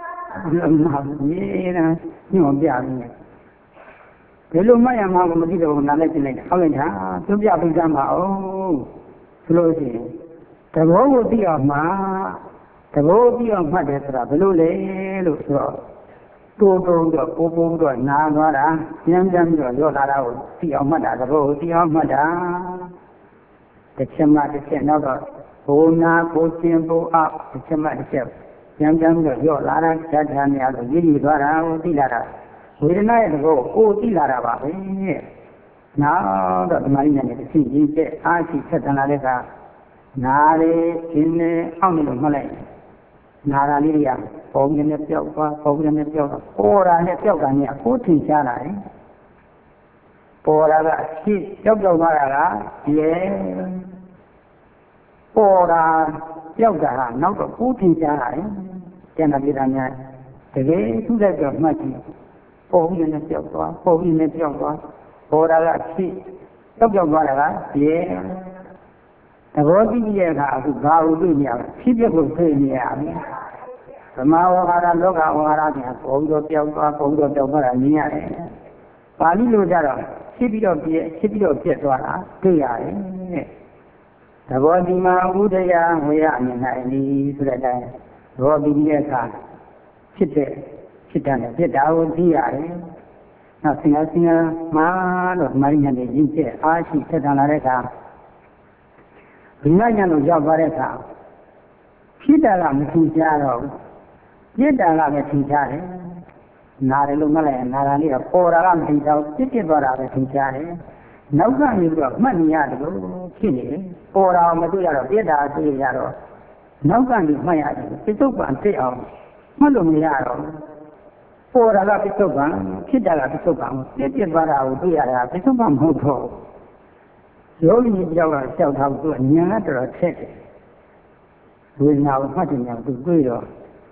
ရေးတာညွန်ပြနေဘယ်လိုမှတ်ရမှာကိုမသိတော့ဘူးနားလိုက်ပြင်လိုက်တယ်။ဟုတ်လိုက်တာသူပြပိစမ်းပါအောင်ဆိုလို့ရှိရင်သဘောကိုသိအောင်မှသဘောသိအောင်မှတ်တယ်ဆိုတာဘယ်လိုလဲလို့ဆိုတော့တိုးတော့ပိုးတော့နားသွားတာပြန်ပြီးတော့ရော့လာတာကိုသိအောင်မှတ်တာသဘောကိုသိအောင်မှတ်တာတစ်ချက်မှတစ်ချက်နောက်တော့ဘိုးနာဘိုးချင်းဘိုးအောက်တစ်ချက်မှတစ်ချက်ပြန်ပြီးတော့ရော့လာတာဓာတ်ထားနေရလို့ရည်သွားတာကိုသိလာတာဝေဒနာရဲ့သဘောကိုသိလာတာပါပဲ။နောက်တော့ဓမ္မကြီးနဲ့သိရင်ကျအားရှိဆက်ထန်လာတဲ့အခါနာရီခြင်းနဲ့အောက်နေလို့မှတ်လိုက်နာရာလေးတွေကပုံရင်းနဲ့ပြောက်သွားပေါ်ရာနဲ့ပြောက်တာနဲ့ကိုထင်ရှားလာတယ်။ပေါ်ရာကအရှိပြောက်သွားတာကရဲပေါ်ရာပြောက်တာကနောက်တော့ကိုထင်ရှားလာတယ်။ကျန်တဲ့ပြည်သားများတကယ်သူ့လိုက်တော့မှတ်ကြည့်ပေါ်ပြီးနဲ့ပြောက်သွားပေါ်တာကဖြစ်ပြောက်သွားတာကရဲသဘောတည်ရဲ့အခါအခုဘာလို့တွေ့နေရလဲဖြစ်ပြကိုသိနေရပြီဗမာဝါဒလောကဝါဒတွေပေါ်ပြီးတော့ပြောက်သွားတာမြင်ရတယ်ပါဠိလိုကြတော့ဖြစ်ပြီးတော့ပြက်သွားတာတွေ့ရတယ်တဲ့သဘောတည်မှာဥဒယဝေယအမြင်နိုင်သည်ဆိုတဲ့အတိုင်းသဘောတည်ရဲ့အခါဖြစ်တဲ့ဖြစ်တယ်ပြစ်တာကိုသိရတယ်။နောက်ဆင်းရဲမှာတော့မိုင်းညံနေရင်းချက်အားရှိဆက်ထန်လာတဲ့အခါဒီညံလို့ရောက်သွားတဲ့အခါဖြစ်တာကမထင်ရှားတော့ဘူး။ပြစ်တာကပဲထင်ရှားတယ်။နာတယ်လို့မှတ်လိုက်ရင်နာတာလေးကပေါ်တာကမထင်ရှားဘူးပြစ်သွားတာပဲထင်ရှားတယ်။နောက်ကနေပြီးတော့မှတ်နေရတယ်လို့ဖြစ်နေတယ်။ပေါ်တာမတွေ့ရတော့ပြစ်တာတွေ့ရတော့နောက်ကနေမှတ်ရတယ်ပြစ္ဆုတ်ပံသိအောင်မှတ်လို့မရတော့ဘူး။ပေါ်တာကပစ္စုပန်ဖြစ်တာကပစ္စုပန်ပြစ်သွားတာကိုတွေ့ရတာပစ္စုပန်မဟုတ်တော့ယောဂီကြောက်ကလျှောက်ထားသူကဉာဏ်ကတော်ထက်တယ်ဝေဒနာကိုမှတ်တယ်ညာသူတွေ့တော့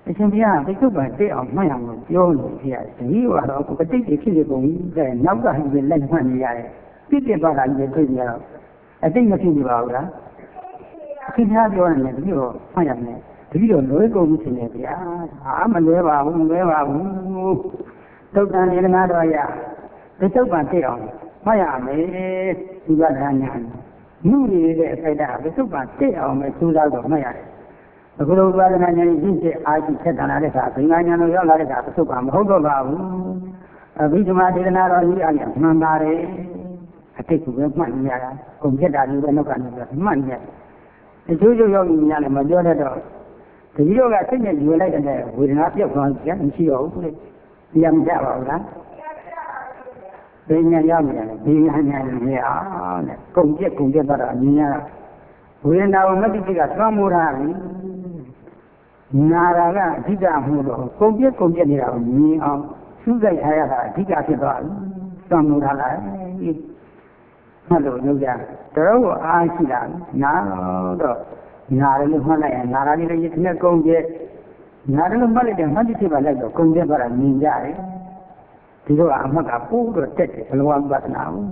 အရှင်ဘုရားပြစ္ဆုတ်ပန်တက်အောင်မှတ်ရမှာပြောလို့ဖြစ်ရတယ်။ဒီကတော့အတိတ်တွေဖြစ်နေပုံတဲ့နောက်ကဟိုလက်မှတ်နေရတယ်။ပြစ်ပြပါတာကြီးတွေ့ကြတော့အတိတ်မဖြစ်နေပါဘူးလား။အရှင်ဘုရားပြောတယ်တပည့်တော်မှတ်ရမယ်။တပည့်တော်လွဲကုန်ပြီနေဗျာ။အာမလွဲပါဘူးမလွဲပါဘူး။သုတ်တန်ဒေသနာတော်ရပြစ္ဆုတ်ပန်တက်အောင်မှတ်ရမယ်ဒီကတည်းကညာ။မှုတွေတဲ့အခိုက်အတန့်ပြစ္ဆုတ်ပန်တက်အောင်ပဲကျူးလာတော့မှတ်ရတယ်။အခုလိုဝါဒနာဉာဏ်ကြီးဖြစ်အားကြီးဆက်တန်လာတဲ့အခါဘင်္ဂဉာဏ်တို့ရောက်လာတဲ့အခါပစ္စုပန်မဟုတ်တော့ပါဘူးအဘိဓမ္မာဒေသနာတော်ကြီးအရင်မှန်ပါတယ်အတိတ်ကပဲမှတ်နေရတာကုန်ပြတ်တာလေးပဲနောက်ကနေပဲမှတ်နေရတယ်တချို့ချို့ရောက်နေများလည်းမပြောတတ်တော့တတိယကစိတ်နဲ့ယူလိုက်တဲ့ဝေဒနာပြောက်သွားပြန်မရှိတော့ဘူးလေတရားမကြပါဘူးလားဘယ်ညာရောက်နေတယ်ဘယ်ညာညာနေရအောင်တဲ့ကုန်ပြတ်သွားတာအမြင်ရဝေဒနာကိုမတိတိကသွမ်းမိုးထားပြီနာရာကအဓိကမှုတော့ကုန်ပြက်နေတာကိုမြင်အောင်စူးစိုက်ထားရတာအဓိကဖြစ်သွားပြီသွမ်းမိုးထားလိုက်မှတ်လို့လုပ်ကြတော့အားရှိတာနာတော့နာရလို့မှတ်လိုက်ရင်နာရာလေးလည်းရစ်နဲ့ကုန်ပြက်နာရလို့မှတ်လိုက်တယ်မှတ်တိဖြစ်ပါလိုက်တော့ကုန်ပြက်သွားတာမြင်ကြတယ်ဒီတော့အမှတ်ကပိုးတော့တက်တယ်ဘလောဝပဒနာဘူး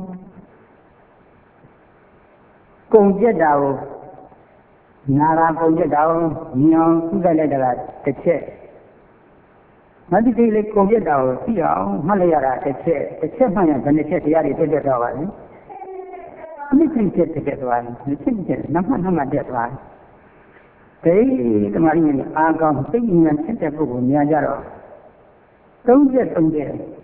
ကုန်ပြက်တာကိုနာရာကုန်ပြက်တာကိုမြင်အောင်စူးစိုက်လိုက်တာကတစ်ချက်မတိတိလေးကုန်ပြက်တာကိုသိအောင်မှတ်လိုက်ရတာတစ်ချက်မှန်ရင်ဘယ်နှချက်တရားတွေတက်သွားပါလဲနှစ်ချက်တက်သွားတယ်နှစ်ချက်နမတက်သွားတယ်ဒီတမာရီနဲ့အာကောင်းသိဉာဏ်ဖြစ်တဲ့ပုဂ္ဂိုလ်များကြတော့သုံးမျိုးမြင်ကြ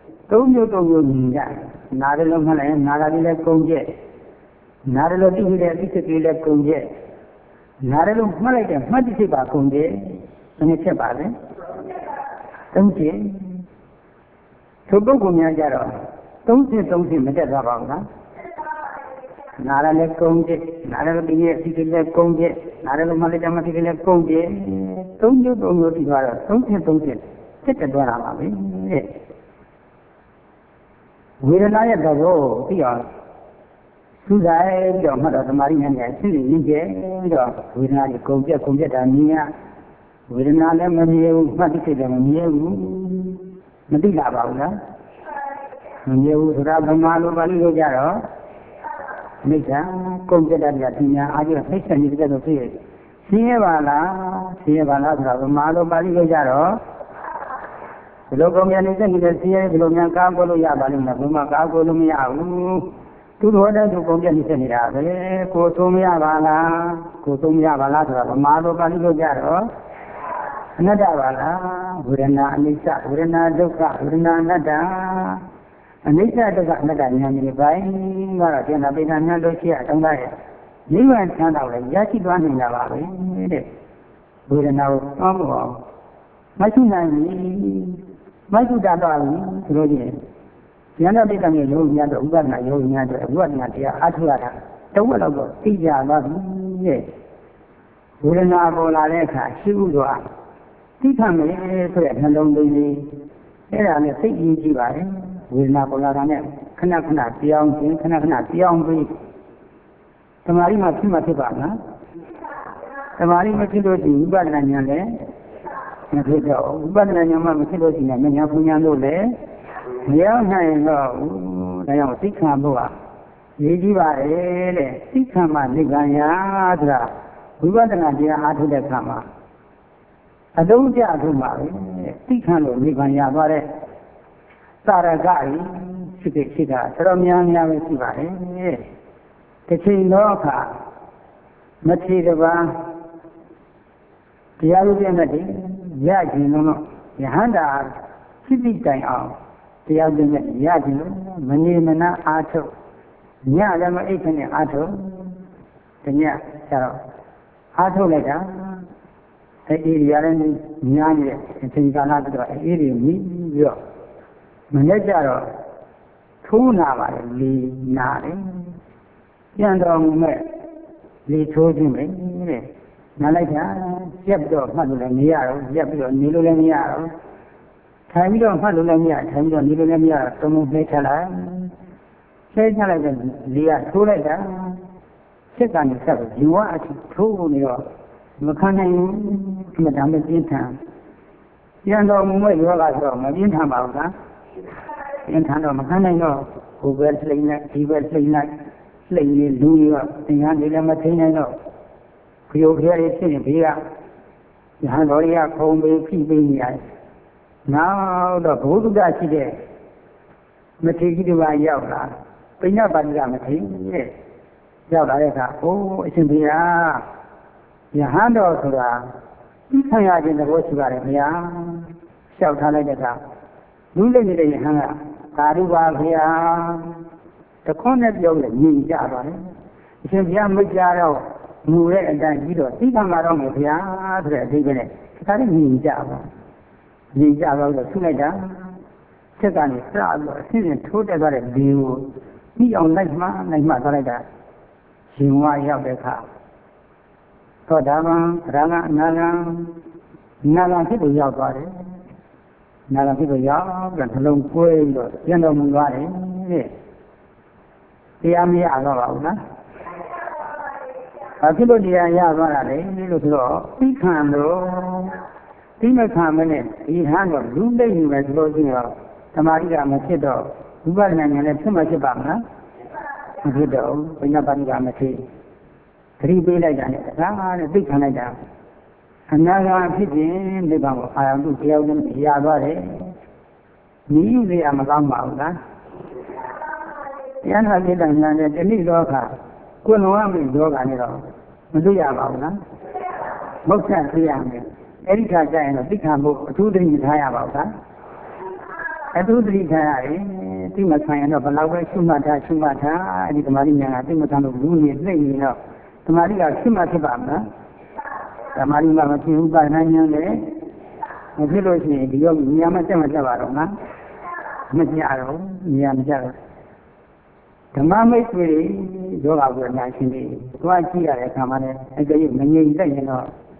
နာရလုံးမှလည်းနာရာလေးလည်းကုန်ပြက်နာရလို့သိတဲ့အသိစိတ်လေးလည်းကုန်ပြက်နာရလို့မှတ်လိုက်တဲ့မှတ်တိစိတ်ပါကုန်ပြက်ဘယ်နှချက်ပါလဲသုံးချက်သူပုဂ္ဂိုလ်များကြတော့သုံးချက်မတက်သွားပါဘူးလားနာရလည်းကုန်ပြက်နာရလို့သိတဲ့အသိစိတ်လည်းကုန်ပြက်နာရလို့မှတ်လိုက်တဲ့မှတ်တိစိတ်လည်းကုန်ပြက်သုံးမျိုးပြီးသွားတော့သုံးချက်တက်သွားတာပါပဲဝေဒနာရဲ့သဘောသိအောင်စူးစိုက်ပြီးတော့မှတ်တော့သမာဓိနဲ့ဆင်းရဲကြပြီးတော့ဝေဒနာကြီးကုန်ပြက်တာမြင်ရဝေဒနာလည်းမမြင်ဘူးမှတ်သိစိတ်လည်းမမြင်ဘူးမသိလာပါဘူးလားမမြင်ဘူးဆိုတာဗမာလိုပါဠိလိုကြတော့မိစ္ဆာကုန်ပြက်တာကသင်ညာအားဖြင့်မိစ္ဆာကြီးတဲ့တော့သိရဆင်းရဲပါလားဆိုတာဗမာလိုပါဠိလိုကြတော့ဘယ်လိုကောင်များနေတဲ့နေတဲ့ဆင်းရဲဘယ်လိုများကားကိုလို့ရပါလိမ့်မယ်ဘုမကားကိုလို့မရဘူးသူတော်တဲ့သူကောင်ပြနေနေတာပဲကိုသုံးမရပါလားဆိုတာဗမာလိုပါဠိလိုကြတော့အနတ္တပါလားဝေဒနာအနိစ္စဝေဒနာဒုက္ခဝေဒနာအနတ္တအနိစ္စဒုက္ခအနတ္တဉာဏ်ကြီးပိုင်းကတော့ကျန်တာပိဋကဉာဏ်လို့ရှိရအောင်သားရဲ့နိဗ္ဗာန်ချမ်းသာလည်းရရှိသွားနိုင်တာပါပဲတဲ့ဝေဒနာကိုသွားမအောင်မရှိနိုင်ဘူးမရှိတာတော့ဘူးဆိုလို့ချင်းဉာဏ်ပိဋကရဲ့ယောဂီများတော့ဥပဒနာယောဂီများတော့ဝိပဿနာတရားအားထုတ်ရတာတဝက်တော့သိကြသွားပြီတဲ့ဝေဒနာပေါ်လာတဲ့အခါရှိဥစွာသိခံမယ်ဆိုတဲ့နှလုံးသွင်းလေးအဲ့ဒါနဲ့စိတ်ကြီးကြည့်ပါလေဝေဒနာပေါ်လာတာနဲ့ခဏပြောင်းပြီးသမာဓိမှဖြစ်ပါလားသမာဓိမဖြစ်လို့ရှိရင်ဝိပဿနာဉာဏ်လည်းမဖြစ်တော့ဝိပဿနာဉာဏ်မှမဖြစ်လို့ရှိရင်ဉာဏ်ပညာတို့လည်းမရောက်နိုင်တော့ဘူးဒါကြောင့်သိခံဖို့ကရေးကြည့်ပါလေတဲ့သိခံမှနိဗ္ဗာန်ရာဆိုတာဝိပဿနာတရားအားထုတ်တဲ့အခါမှာအလုံးကြထုတ်ပါပဲသိခံလို့နိဗ္ဗာန်ရသွားတဲ့သာရကကြီးရှိတာတော်တော်များပဲရှိပါတယ်တစ်ချိန်တော့အခါမထေရဘာတရားဥပဒေနဲ့တည်းရခြင်းလို့ယဟန္တာစိတိတိုင်အောင်တရားဥပဒေနဲ့ရခြင်းလို့မနေမနာအားထုတ်ညလည်းမအိတ်ခနဲ့အားထုတ်တညကျတော့အားထုတ်လိုက်တာအေးရလည်းညားနေတဲ့အချိန်ကာလတော့အေးတွေမြည်ပြီးတော့မနေ့ကျတော့ထိုးနာပါလေလီနာတယ်ပြန်တော်မူမဲ့လီထိုးခြင်းပဲတဲ့နားလိုက်တာရက်ပြီးတော့မှတ်လို့လည်းမရတော့ရက်ပြီးတော့နေလို့လည်းမရတော့ထိုင်ပြီးတော့မှတ်လို့လည်းမရထိုင်ပြီးတော့နေလို့လည်းမရတော့သုံးလုံးနှိမ့်ချလိုက်တဲ့လီကထိုးလိုက်တာစိတ်ကနေဆက်ပြီးယူဝအထိထိုးနေတော့မခံနိုင်ဘူးအမှန်တမ်းပြင်းထန်ပြန်တော်မူမဲ့ယောဂဆိုတော့မပြင်းထန်ပါဘူးလားပြင်းထန်တော့မခံနိုင်တော့ဟိုဘက်လိမ့်လိုက်ဒီဘက်လိမ့်လိုက်လိမ့်ရင်လူရောသင်္ကန်းတွေလည်းမထိန်နိုင်တော့ခရုခရလေးဖြစ်နေပြီကယဟန်တော်ကြီးကခုံပေးဖိပေးနေရတယ်နောက်တော့ဘုဒ္ဓရှိတဲ့မထေရကြီးတို့ကရောက်လာပိဏပါတိကမထေရရဲ့ရောက်လာတဲ့အခါအိုးအရှင်ဘုရားယဟန်တော်ဆိုတာသိခံရခြင်းသဘောရှိပါတယ်ဗျာလျှောက်ထားလိုက်တဲ့အခါလူလိမ့်နေတဲ့ယဟန်ကသာဓုပါဗျာတခွန်းနဲ့ပြောလို့ညီကြပါလေအရှင်ဘုရားမကြတော့ငူတဲ့အတိုင်းပြီးတော့သိခံပါတော့မယ်ဗျာဆိုတဲ့အဓိပ္ပာယ်နဲ့ဒါလည်းညီကြပါညီကြပါလို့ဆုလိုက်တာချက်ကနေစပြီးတော့အစဉ်ထိုးတက်သွားတဲ့ဒီကိုပြီးအောင်လိုက်မှသွားလိုက်တာရှင်ဝါရောက်တဲ့အခါသောတာပန်ရဟန်းအနာဂံဖြစ်လို့ရောက်သွားတယ်နာဂံဖြစ်လို့ရောက်ပြီးနှလုံးကွဲပြီးတော့ပြန်တော်မူသွားတယ်တဲ့တရားမရတော့ပါဘူးလားဘာဖြစ်လို့တရားရသွားတာလဲလို့ဆိုတော့ပြီးခံလို့ဒီမခံမနဲ့ဒီဟန်တော့လူလိမ့်နေမယ်ဆိုလို့ရှိရင်သမာဓိကမဖြစ်တော့ဝိပဿနာဉာဏ်နဲ့ဖြစ်မှဖြစ်ပါမလားမဖြစ်တော့ဘိညာပါဠိကမဖြစ်သတိပေးလိုက်တာနဲ့ဒါနဲ့သိခံလိုက်တာအနာဂတ်ဖြစ်ခြင်းနိဗ္ဗာန်ကိုအာရုံပြုတရားဝင်ရသွားတယ်။နိယူရမကောင်းပါဘူးလား။တရားနာကိတ္တဉာဏ်နဲ့တဏှိလောကကိုယ်လုံးဝမိလောကနဲ့တော့မတွေ့ရပါဘူးလား။မုတ်ဆက်သိရမယ်။အဲ့ဒီခါကျရင်တော့သိခံဖို့အထူးသတိထားရပါဘူးလား။အထူးသတိထားရတယ်။သိမခံရင်တော့ဘယ်လောက်ပဲရှုမှတ်ထားအဲ့ဒီသမာဓိဉာဏ်ကသိမခံလို့လူနေသိနေတော့သမာဓိကဖြစ်မှဖြစ်ပါမလားသမာဓိမှမဖြစ်ဘူးပါဏဉာဏ်နဲ့မဖြစ်လို့ရှိရင်ဒီယောဂီဉာဏ်မတက်ပါတော့နော်မကြတော့ဉာဏ်မကြတော့ဓမ္မမိတ်ဆွေယောဂဝိညာဉ်ရှင်တွေတွားကြည့်ရတဲ့အခါမှာလည်းအကြိမ်မငြိမ်သက်ရင်တော့